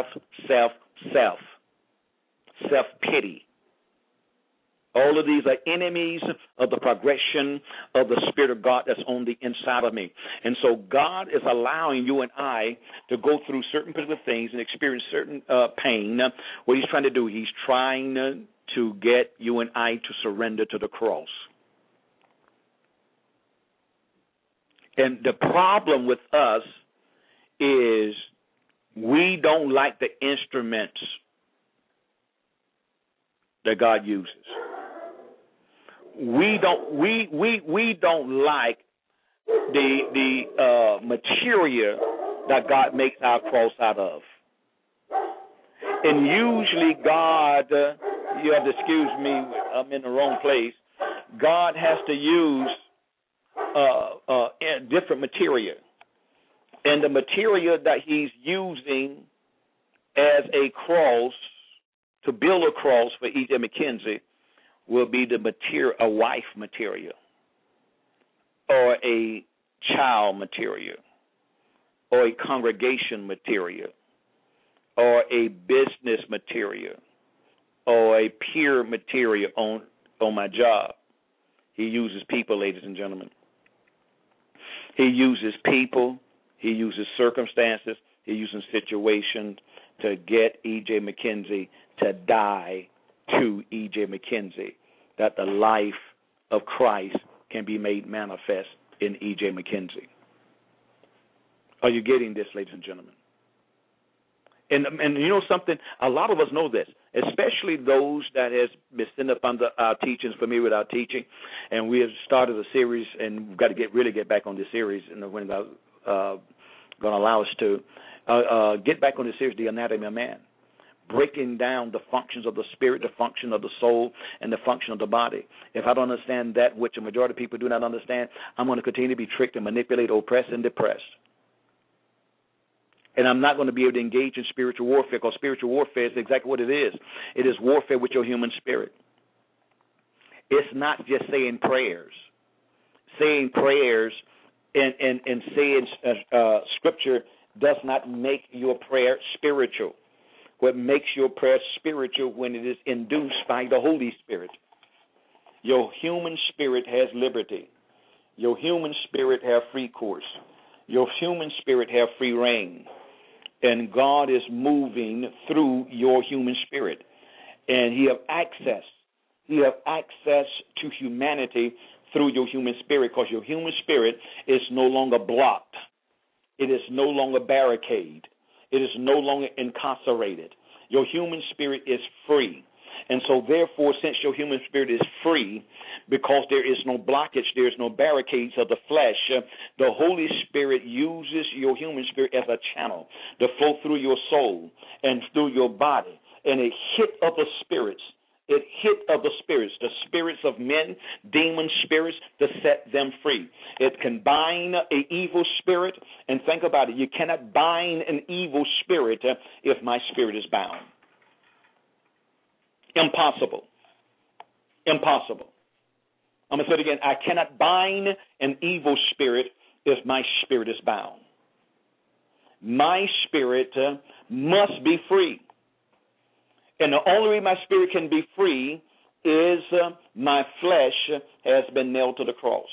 self-pity. All of these are enemies of the progression of the Spirit of God that's on the inside of me. And so God is allowing you and I to go through certain particular things and experience certain pain. What he's trying to do, he's trying to get you and I to surrender to the cross. And the problem with us is we don't like the instruments that God uses. We don't like the material that God makes our cross out of. And usually God, you have to excuse me, I'm in the wrong place. God has to use different material. And the material that he's using as a cross, to build a cross for E.J. McKenzie, will be the material, a wife material, or a child material, or a congregation material, or a business material, or a peer material on my job. He uses people, ladies and gentlemen. He uses people. He uses circumstances. He uses situations to get E.J. McKenzie to die to E.J. McKenzie, that the life of Christ can be made manifest in E.J. McKenzie. Are you getting this, ladies and gentlemen? And you know something? A lot of us know this, especially those that has been sitting up under our teachings, familiar with our teaching, and we have started a series, and we've got to really get back on this series, and when God's going to allow us to get back on the series, The Anatomy of Man, breaking down the functions of the spirit, the function of the soul, and the function of the body. If I don't understand that, which a majority of people do not understand, I'm going to continue to be tricked and manipulated, oppressed, and depressed. And I'm not going to be able to engage in spiritual warfare, because spiritual warfare is exactly what it is. It is warfare with your human spirit. It's not just saying prayers. Saying prayers and saying scripture does not make your prayer spiritual. What makes your prayer spiritual when it is induced by the Holy Spirit. Your human spirit has liberty. Your human spirit has free course. Your human spirit has free reign. And God is moving through your human spirit. And he have access. You have access to humanity through your human spirit, because your human spirit is no longer blocked. It is no longer barricaded. It is no longer incarcerated. Your human spirit is free. And so, therefore, since your human spirit is free, because there is no blockage, there is no barricades of the flesh, the Holy Spirit uses your human spirit as a channel to flow through your soul and through your body. And it hit other spirits. It hit other spirits, the spirits of men, demon spirits, to set them free. It can bind an evil spirit. And think about it. You cannot bind an evil spirit if my spirit is bound. Impossible. Impossible. I'm going to say it again. I cannot bind an evil spirit if my spirit is bound. My spirit must be free. And the only way my spirit can be free is my flesh has been nailed to the cross.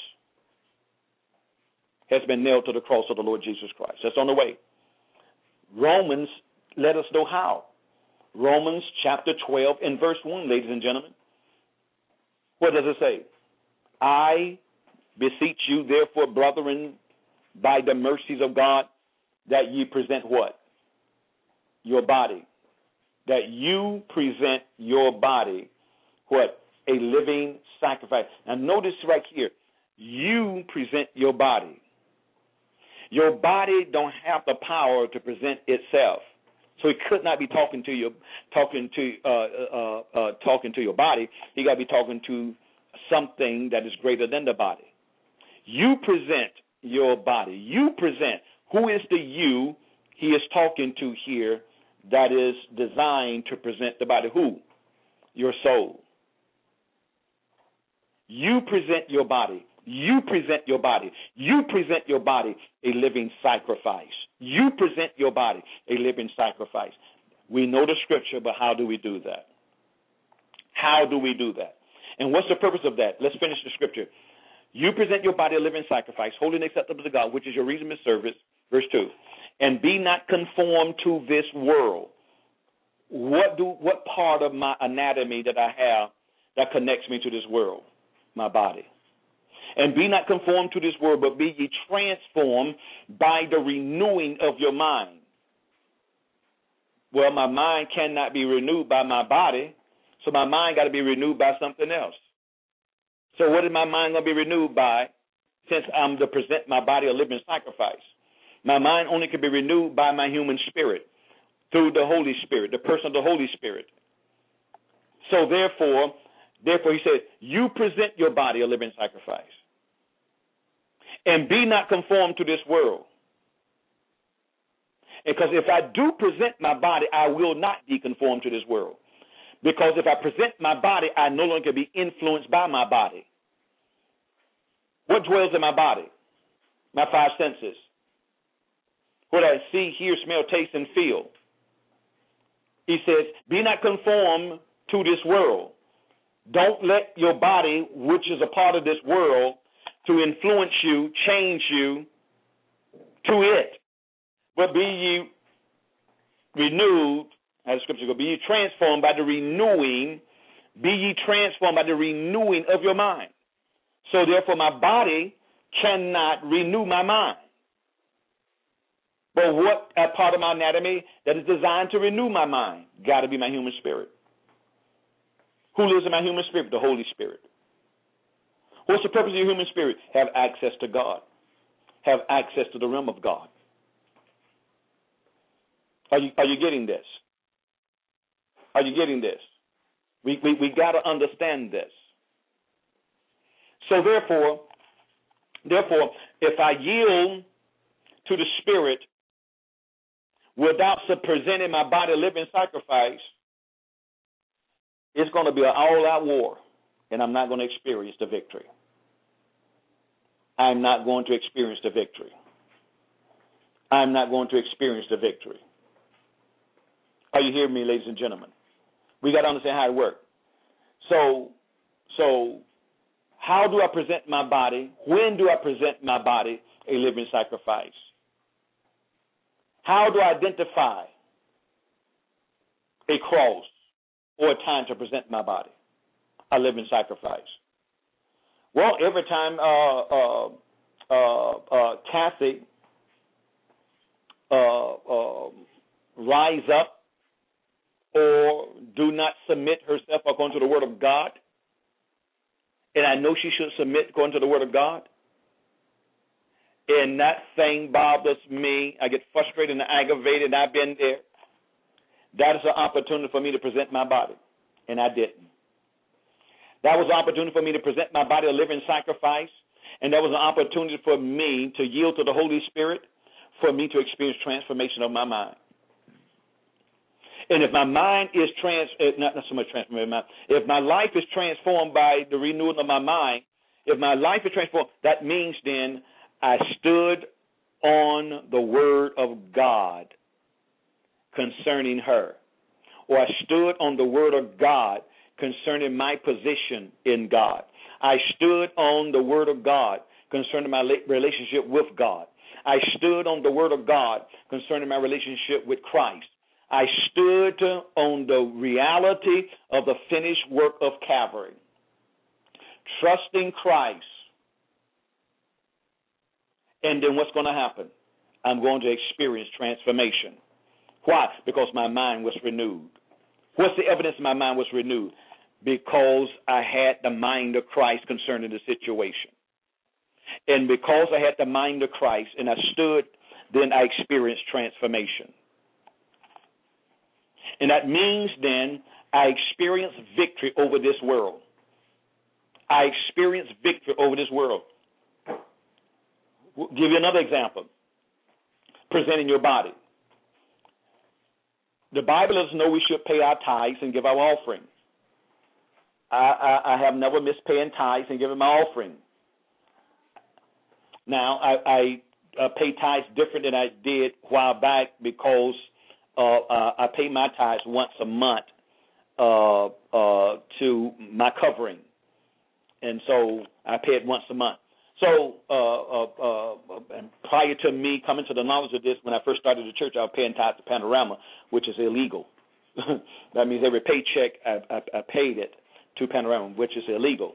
Has been nailed to the cross of the Lord Jesus Christ. That's on the way. Romans let us know how. Romans chapter 12 and verse 1, ladies and gentlemen. What does it say? I beseech you, therefore, brethren, by the mercies of God, that ye present what? Your body. That you present your body, what? A living sacrifice. Now notice right here, you present your body. Your body don't have the power to present itself. So he could not be talking to your body. He got to be talking to something that is greater than the body. You present your body. You present. Who is the you he is talking to here that is designed to present the body? Who? Your soul. You present your body. You present your body. You present your body a living sacrifice. You present your body a living sacrifice. We know the scripture, but how do we do that? How do we do that? And what's the purpose of that? Let's finish the scripture. You present your body a living sacrifice, holy and acceptable to God, which is your reasonable service. Verse 2. And be not conformed to this world. What part of my anatomy that I have that connects me to this world? My body. And be not conformed to this world, but be ye transformed by the renewing of your mind. Well, my mind cannot be renewed by my body, so my mind got to be renewed by something else. So what is my mind going to be renewed by, since I'm to present my body a living sacrifice? My mind only can be renewed by my human spirit, through the Holy Spirit, the person of the Holy Spirit. So therefore he said, you present your body a living sacrifice. And be not conformed to this world. Because if I do present my body, I will not be conformed to this world. Because if I present my body, I no longer be influenced by my body. What dwells in my body? My five senses. What I see, hear, smell, taste, and feel. He says, be not conformed to this world. Don't let your body, which is a part of this world, to influence you, change you to it. But be ye renewed, as the scripture goes, be ye transformed by the renewing, of your mind. So therefore my body cannot renew my mind. But what part of my anatomy that is designed to renew my mind? Got to be my human spirit. Who lives in my human spirit? The Holy Spirit. What's the purpose of your human spirit? Have access to God. Have access to the realm of God. Are you getting this? Are you getting this? We got to understand this. So therefore, if I yield to the Spirit without presenting my body a living sacrifice, it's going to be an all-out war, and I'm not going to experience the victory. I'm not going to experience the victory. I'm not going to experience the victory. Are you hearing me, ladies and gentlemen? We got to understand how it works. So how do I present my body? When do I present my body a living sacrifice? How do I identify a cross or a time to present my body? a living sacrifice? Well, every time Kathy rise up or do not submit herself according to the Word of God, and I know she should submit according to the Word of God, and that thing bothers me, I get frustrated and aggravated, and I've been there, that is an opportunity for me to present my body, and I didn't. That was an opportunity for me to present my body a living sacrifice, and that was an opportunity for me to yield to the Holy Spirit, for me to experience transformation of my mind. And if my mind is not so much transformed, if my life is transformed by the renewing of my mind, if my life is transformed, that means then I stood on the Word of God concerning her, or I stood on the Word of God concerning my position in God. I stood on the Word of God concerning my relationship with God. I stood on the Word of God concerning my relationship with Christ. I stood on the reality of the finished work of Calvary, trusting Christ. And then what's going to happen? I'm going to experience transformation. Why? Because my mind was renewed. What's the evidence my mind was renewed? Because I had the mind of Christ concerning the situation. And because I had the mind of Christ and I stood, then I experienced transformation. And that means then I experienced victory over this world. I experienced victory over this world. We'll give you another example. Presenting your body. The Bible lets us know we should pay our tithes and give our offering. I have never missed paying tithes and giving my offering. Now, I pay tithes different than I did a while back because I pay my tithes once a month to my covering. And so I pay it once a month. So and prior to me coming to the knowledge of this, when I first started the church, I was paying tithes to Panorama, which is illegal. That means every paycheck I paid it to Panorama, which is illegal.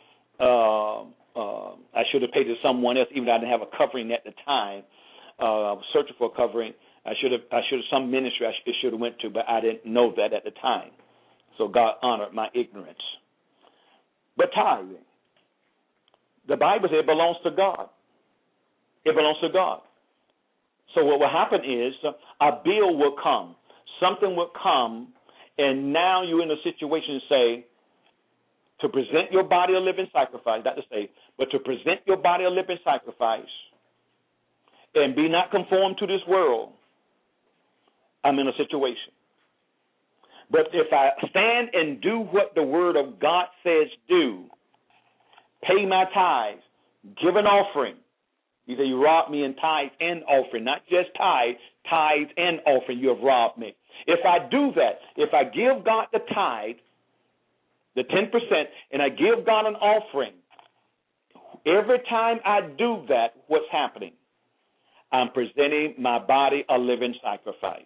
I should have paid it to someone else, even though I didn't have a covering at the time. I was searching for a covering. I should have some ministry I should have went to, but I didn't know that at the time. So God honored my ignorance. But tithing, the Bible says it belongs to God. It belongs to God. So what will happen is a bill will come. Something will come, and now you're in a situation to say, to present your body a living sacrifice, not to say, but to present your body a living sacrifice and be not conformed to this world, I'm in a situation. But if I stand and do what the Word of God says do, pay my tithes, give an offering. You say you robbed me in tithes and offering, not just tithes and offering, you have robbed me. If I do that, if I give God the tithe, the 10%, and I give God an offering, every time I do that, what's happening? I'm presenting my body a living sacrifice.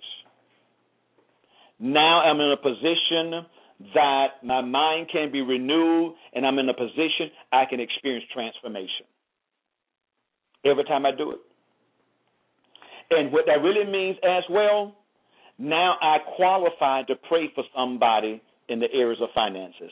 Now I'm in a position that my mind can be renewed, and I'm in a position I can experience transformation every time I do it. And what that really means as well, now I qualify to pray for somebody in the areas of finances.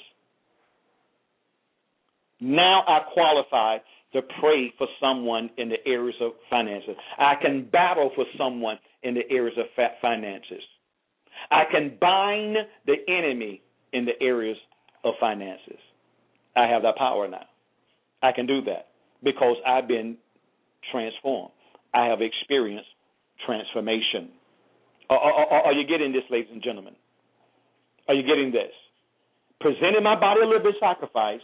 Now I qualify to pray for someone in the areas of finances. I can battle for someone in the areas of finances. I can bind the enemy in the areas of finances. I have that power now. I can do that because I've been transformed. I have experienced transformation. Are you getting this, ladies and gentlemen? Are you getting this? Presenting my body a living sacrifice,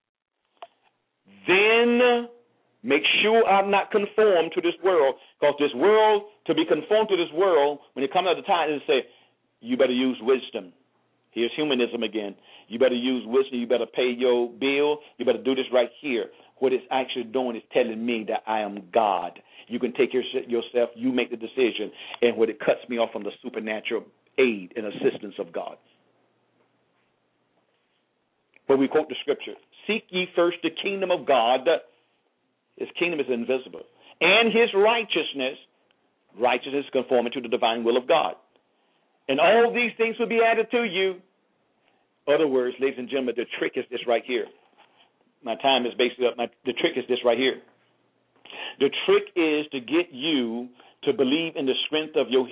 then make sure I'm not conformed to this world, because this world, to be conformed to this world, when it comes out of the time, it say, you better use wisdom. Here's humanism again. You better use wisdom. You better pay your bill. You better do this right here. What it's actually doing is telling me that I am God. You can take yourself, you make the decision, and when it cuts me off from the supernatural aid and assistance of God. But we quote the scripture. Seek ye first the kingdom of God. His kingdom is invisible. And his righteousness. Righteousness conforming to the divine will of God. And all these things will be added to you. Other words, ladies and gentlemen, the trick is this right here. My time is basically up. The trick is this right here. The trick is to get you to believe in the strength of your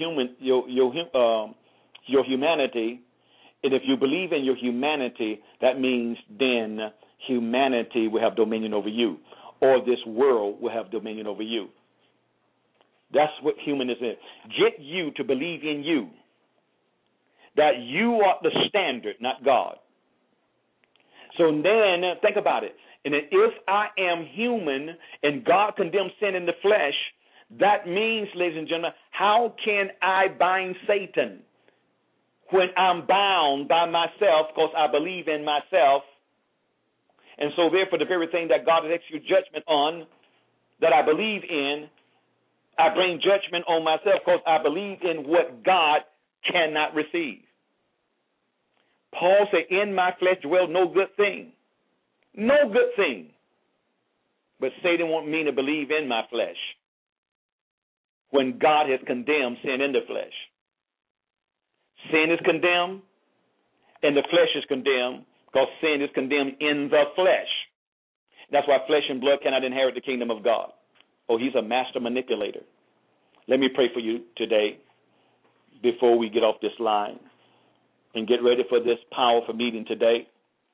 humanity. And if you believe in your humanity, that means then humanity will have dominion over you, or this world will have dominion over you. That's what humanism is. Get you to believe in you, that you are the standard, not God. So then, think about it. And then if I am human and God condemns sin in the flesh, that means, ladies and gentlemen, how can I bind Satan when I'm bound by myself because I believe in myself? And so therefore, the very thing that God has executed judgment on, that I believe in, I bring judgment on myself because I believe in what God cannot receive. Paul said, in my flesh dwells no good thing. No good thing. But Satan won't mean to believe in my flesh when God has condemned sin in the flesh. Sin is condemned and the flesh is condemned because sin is condemned in the flesh. That's why flesh and blood cannot inherit the kingdom of God. Oh, he's a master manipulator. Let me pray for you today before we get off this line and get ready for this powerful meeting today.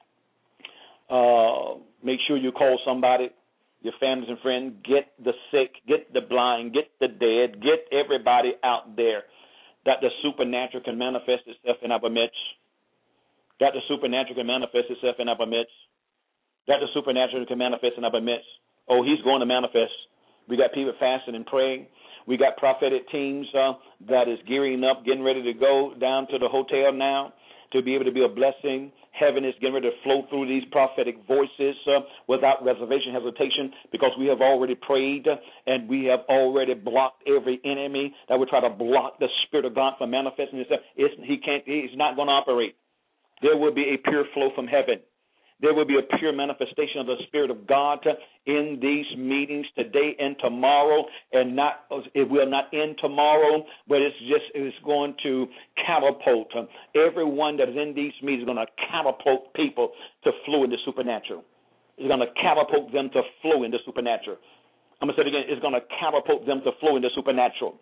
Make sure you call somebody, your families and friends, get the sick, get the blind, get the dead, get everybody out there that the supernatural can manifest itself in our midst, that the supernatural can manifest itself in our midst, that the supernatural can manifest in our midst. Oh, he's going to manifest. We got people fasting and praying. We got prophetic teams that is gearing up, getting ready to go down to the hotel now to be able to be a blessing. Heaven is getting ready to flow through these prophetic voices without reservation, hesitation, because we have already prayed and we have already blocked every enemy that would try to block the Spirit of God from manifesting himself. He's not going to operate. There will be a pure flow from heaven. There will be a pure manifestation of the Spirit of God in these meetings today and tomorrow, and it will not end tomorrow, but it's going to catapult everyone that is in these meetings. Is going to catapult people to flow in the supernatural. It's going to catapult them to flow in the supernatural. I'm going to say it again. It's going to catapult them to flow in the supernatural.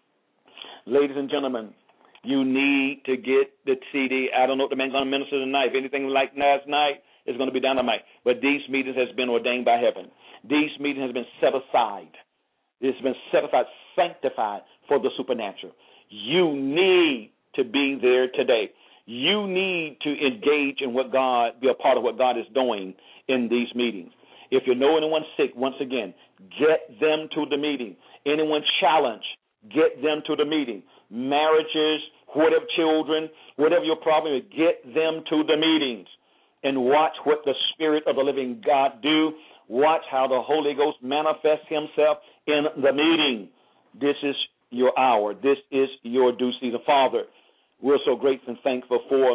Ladies and gentlemen, you need to get the CD. I don't know what the man's going to minister tonight. If anything like last night, it's going to be dynamite. But these meetings has been ordained by heaven. These meetings has been set aside. It's been set aside, sanctified for the supernatural. You need to be there today. You need to engage in what God, be a part of what God is doing in these meetings. If you know anyone sick, once again, get them to the meeting. Anyone challenged, get them to the meeting. Marriages, whatever, children, whatever your problem is, get them to the meetings. And watch what the Spirit of the living God do. Watch how the Holy Ghost manifests himself in the meeting. This is your hour. This is your due season. Father, we're so grateful and thankful for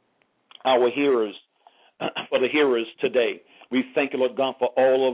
our hearers, for the hearers today. We thank you, Lord God, for all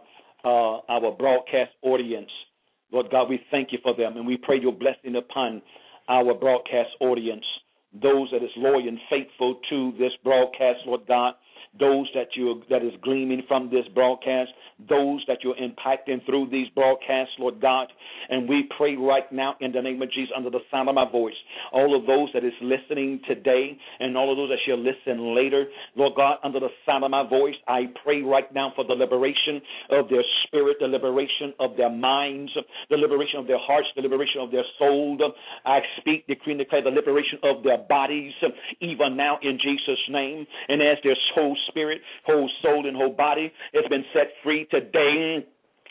of our broadcast audience. Lord God, we thank you for them, and we pray your blessing upon our broadcast audience. Those that is loyal and faithful to this broadcast, Lord God, those that is gleaming from this broadcast, those that you're impacting through these broadcasts, Lord God. And we pray right now in the name of Jesus under the sound of my voice, all of those that is listening today and all of those that shall listen later, Lord God, under the sound of my voice, I pray right now for the liberation of their spirit, the liberation of their minds, the liberation of their hearts, the liberation of their soul. I speak, decree, and declare the liberation of their bodies, even now in Jesus' name. And as their whole spirit, whole soul, and whole body has been set free today,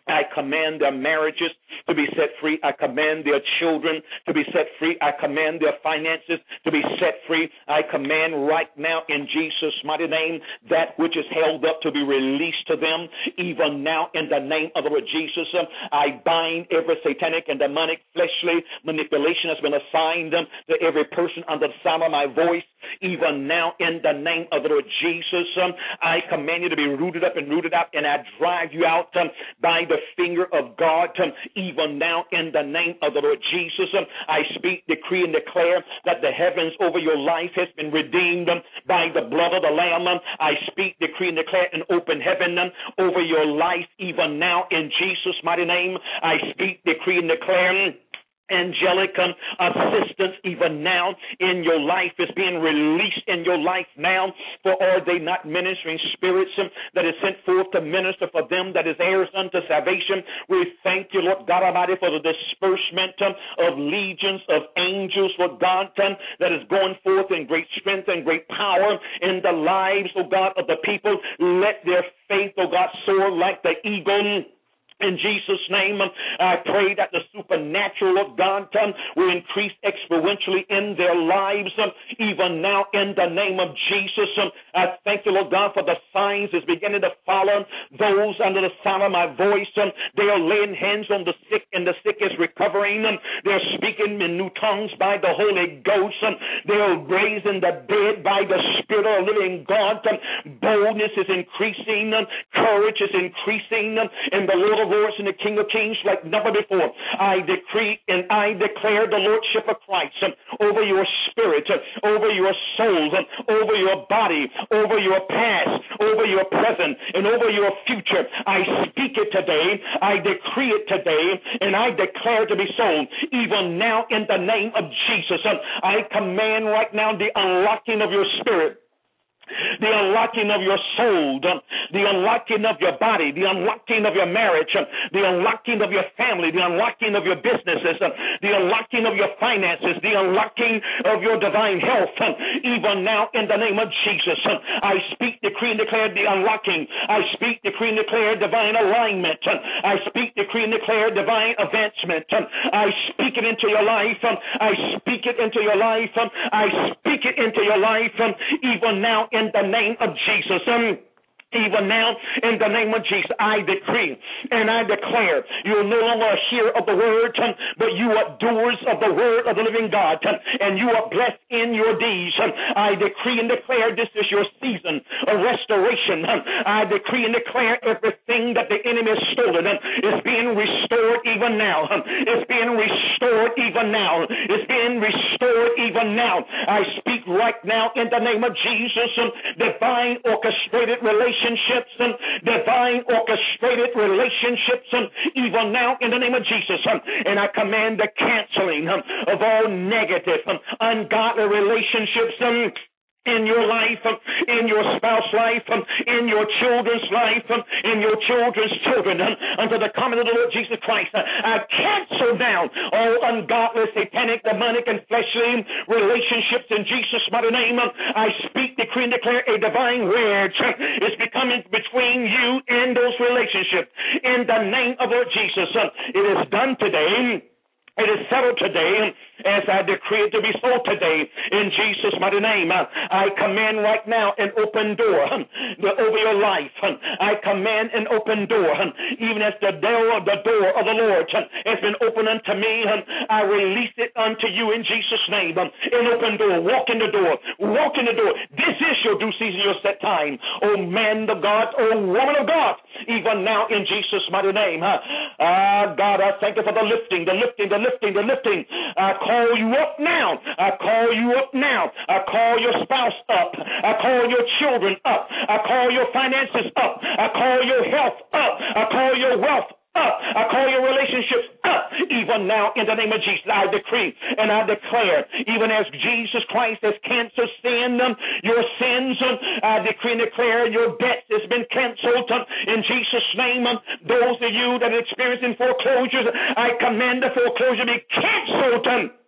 I command their marriages to be set free. I command their children to be set free. I command their finances to be set free. I command right now in Jesus' mighty name that which is held up to be released to them. Even now in the name of the Lord Jesus, I bind every satanic and demonic fleshly manipulation that's been assigned to every person under the sound of my voice. Even now in the name of the Lord Jesus, I command you to be rooted up and rooted out, and I drive you out by the finger of God. Even now in the name of the Lord Jesus, I speak, decree, and declare that the heavens over your life has been redeemed by the blood of the Lamb. I speak, decree, and declare an open heaven over your life. Even now in Jesus' mighty name, I speak, decree, and declare angelic assistance even now in your life is being released in your life now. For are they not ministering spirits that is sent forth to minister for them that is heirs unto salvation? We thank you, Lord God Almighty, for the disbursement of legions of angels, Lord God, that is going forth in great strength and great power in the lives, oh God, of the people. Let their faith, oh God, soar like the eagle. In Jesus' name, I pray that the supernatural of God will increase exponentially in their lives, even now in the name of Jesus. I thank you, Lord God, for the signs is beginning to follow those under the sound of my voice. They are laying hands on the sick, and the sick is recovering. They're speaking in new tongues by the Holy Ghost. They are raising the dead by the Spirit of the living God. Boldness is increasing. Courage is increasing. And the Lord of Lords and the King of Kings like never before. I decree and I declare the Lordship of Christ over your spirit, over your soul, over your body, over your past, over your present, and over your future. I speak it today. I decree it today, and I declare to be so. Even now in the name of Jesus, I command right now the unlocking of your spirit, the unlocking of your soul, the unlocking of your body, the unlocking of your marriage, the unlocking of your family, the unlocking of your businesses, the unlocking of your finances, the unlocking of your divine health. Even now, in the name of Jesus, I speak, decree, and declare the unlocking. I speak, decree, and declare divine alignment. I speak, decree, and declare divine advancement. I speak it into your life. I speak it into your life. I speak it into your life. Even now, in the name of Jesus. Even now, in the name of Jesus, I decree and I declare you are no longer a hearer of the word, but you are doers of the word of the living God, and you are blessed in your deeds. I decree and declare this is your season of restoration. I decree and declare everything that the enemy has stolen is being restored even now. It's being restored even now. It's being restored even now. I speak right now in the name of Jesus, divine orchestrated relationships, divine orchestrated relationships, even now in the name of Jesus. And I command the canceling of all negative, ungodly relationships in your life, in your spouse life, in your children's life, in your children's children, unto the coming of the Lord Jesus Christ. I cancel down all ungodly, satanic, demonic, and fleshly relationships in Jesus' mighty name. I speak, decree, and declare a divine wedge is becoming between you and those relationships. In the name of Lord Jesus, it is done today. It is settled today, as I decree it to be so today, in Jesus' mighty name. I command right now an open door over your life. I command an open door, even as the door of the Lord has been opened unto me. I release it unto you in Jesus' name. An open door. Walk in the door. Walk in the door. This is your due season, your set time. Oh, man of God, oh, woman of God, even now in Jesus' mighty name. God, I thank you for the lifting. I call you up now. I call you up now. I call your spouse up. I call your children up. I call your finances up. I call your health up. I call your wealth up. I call your relationships up. Even now, in the name of Jesus, I decree and I declare, even as Jesus Christ has canceled sin, your sins, I decree and declare your debts has been canceled in Jesus' name. Those of you that are experiencing foreclosures, I command the foreclosure be canceled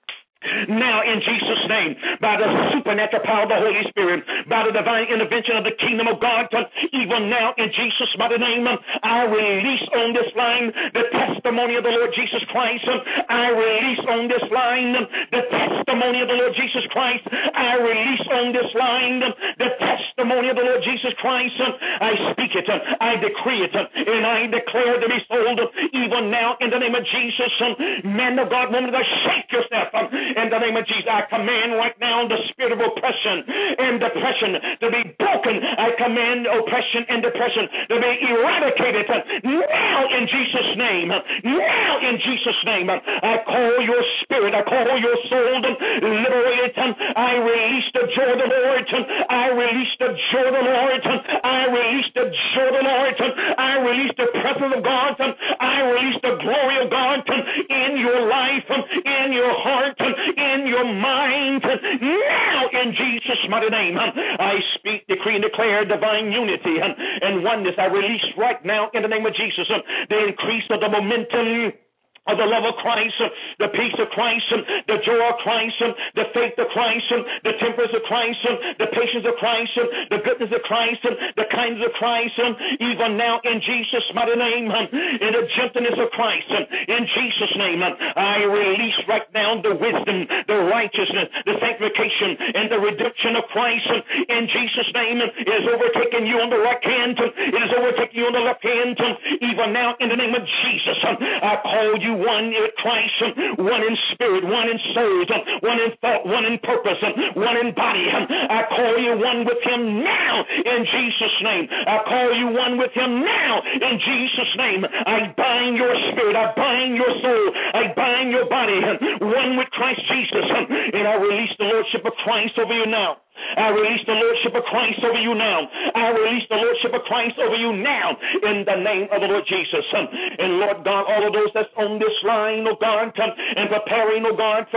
Now in Jesus' name, by the supernatural power of the Holy Spirit, by the divine intervention of the kingdom of God, even now in Jesus' mighty name, I release on this line the testimony of the Lord Jesus Christ. I release on this line the testimony of the Lord Jesus Christ. I release on this line the testimony of the Lord Jesus Christ. I speak it, I decree it, and I declare to be sold even now in the name of Jesus. Man of God, woman of God, shake yourself in the name of Jesus. I command right now the spirit of oppression and depression to be broken. I command oppression and depression to be eradicated now in Jesus' name. Now in Jesus' name. I call your spirit, I call your soul liberated. I release the joy of the Lord. I release the joy of the Lord. I release the joy of the Lord. I release the presence of God. I release the glory of God in your life, in your heart, in your mind. Now in Jesus' mighty name, I speak, decree, and declare divine unity and oneness. I release right now in the name of Jesus the increase of the momentum of the love of Christ, the peace of Christ, the joy of Christ, the faith of Christ, the temperance of Christ, the patience of Christ, the goodness of Christ, the kindness of Christ, even now in Jesus' mighty name, in the gentleness of Christ, in Jesus' name, I release right now the wisdom, the righteousness, the sanctification, and the redemption of Christ, in Jesus' name. It is overtaking you on the right hand, it is overtaking you on the left hand, even now in the name of Jesus. I call you one in Christ, one in spirit, one in soul, one in thought, one in purpose, one in body. I call you one with him now in Jesus' name. I call you one with him now in Jesus' name. I bind your spirit, I bind your soul, I bind your body, one with Christ Jesus, and I release the Lordship of Christ over you now. I release the Lordship of Christ over you now. I release the Lordship of Christ over you now in the name of the Lord Jesus. And Lord God, all of those that's on this line, oh God, and preparing, oh God,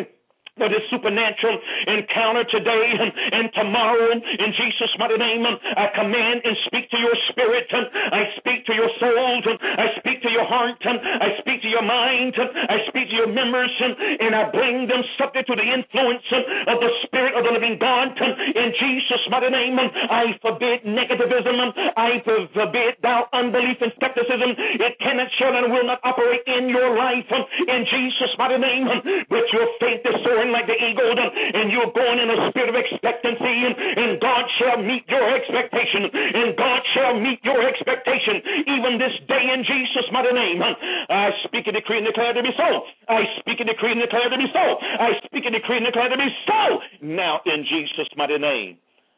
for this supernatural encounter today and tomorrow in Jesus' mighty name, I command and speak to your spirit. I speak to your soul. I speak to your heart. I speak to your mind. I speak to your members, and I bring them subject to the influence of the Spirit of the living God. In Jesus' mighty name, I forbid negativism. I forbid doubt, unbelief, and skepticism. It cannot, shall, and will not operate in your life. In Jesus' mighty name, but your faith is soaring like the eagle, and you're going in a spirit of expectancy, and God shall meet your expectation, and God shall meet your expectation even this day in Jesus' mighty name. I speak and decree and declare to be so. I speak and decree and declare to be so. I speak and decree and declare to be so now in Jesus' mighty name.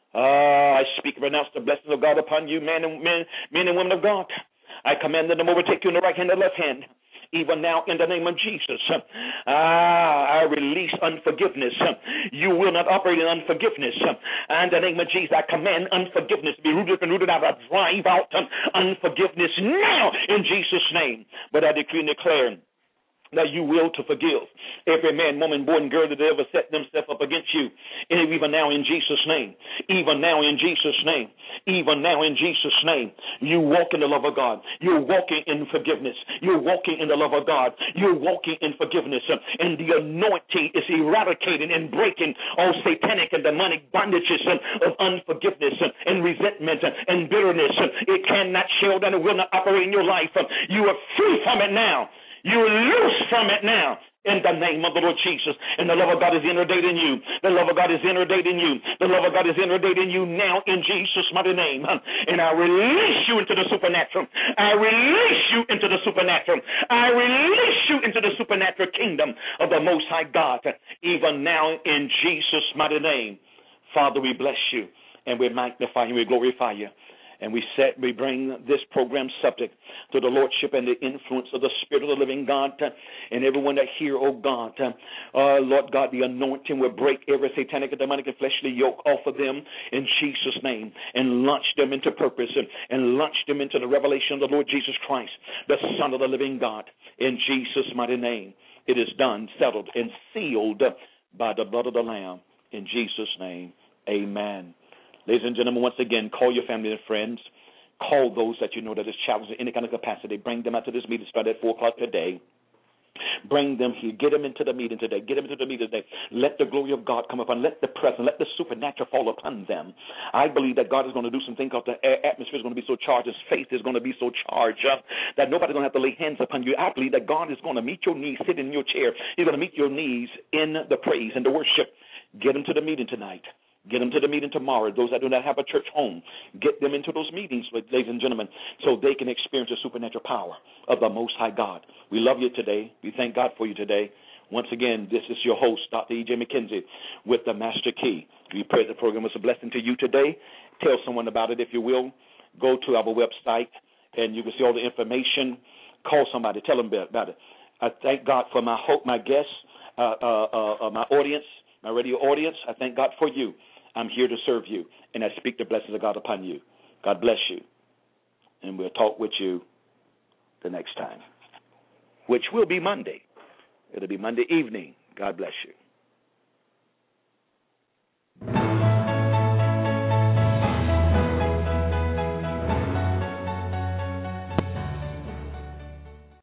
I speak and pronounce the blessings of God upon you, men and women of God. I command them to overtake you in the right hand and the left hand. Even now, in the name of Jesus, I release unforgiveness. You will not operate in unforgiveness. In the name of Jesus, I command unforgiveness to be rooted out. I drive out unforgiveness now in Jesus' name. But I decree and declare that you will to forgive every man, woman, boy, and girl that ever set themselves up against you. And even now in Jesus' name, even now in Jesus' name, even now in Jesus' name, you walk in the love of God. You're walking in forgiveness. You're walking in the love of God. You're walking in forgiveness. And the anointing is eradicating and breaking all satanic and demonic bondages of unforgiveness and resentment and bitterness. It cannot, shall, and it will not operate in your life. You are free from it now. You're loose from it now in the name of the Lord Jesus. And the love of God is inundating you. The love of God is inundating you. The love of God is inundating you now in Jesus' mighty name. And I release you into the supernatural. I release you into the supernatural. I release you into the supernatural kingdom of the Most High God, even now in Jesus' mighty name. Father, we bless you and we magnify you, we glorify you. And we bring this program subject to the Lordship and the influence of the Spirit of the living God. And everyone that hear, oh God, Lord God, the anointing will break every satanic and demonic and fleshly yoke off of them in Jesus' name and launch them into purpose and launch them into the revelation of the Lord Jesus Christ, the Son of the living God. In Jesus' mighty name, it is done, settled, and sealed by the blood of the Lamb. In Jesus' name, amen. Ladies and gentlemen, once again, call your family and friends. Call those that you know that is challenged in any kind of capacity. Bring them out to this meeting. Start at 4 o'clock today. Bring them here. Get them into the meeting today. Get them into the meeting today. Let the glory of God come upon. Let the presence, let the supernatural fall upon them. I believe that God is going to do something because the atmosphere is going to be so charged. His faith is going to be so charged that nobody's going to have to lay hands upon you. I believe that God is going to meet your needs, sit in your chair. He's going to meet your needs in the praise and the worship. Get them to the meeting tonight. Get them to the meeting tomorrow. Those that do not have a church home, get them into those meetings, ladies and gentlemen, so they can experience the supernatural power of the Most High God. We love you today. We thank God for you today. Once again, this is your host, Dr. E.J. McKenzie, with the Master Key. We pray the program was a blessing to you today. Tell someone about it if you will. Go to our website, and you can see all the information. Call somebody. Tell them about it. I thank God for my guests, my audience, my radio audience. I thank God for you. I'm here to serve you, and I speak the blessings of God upon you. God bless you, and we'll talk with you the next time, which will be Monday. It'll be Monday evening. God bless you.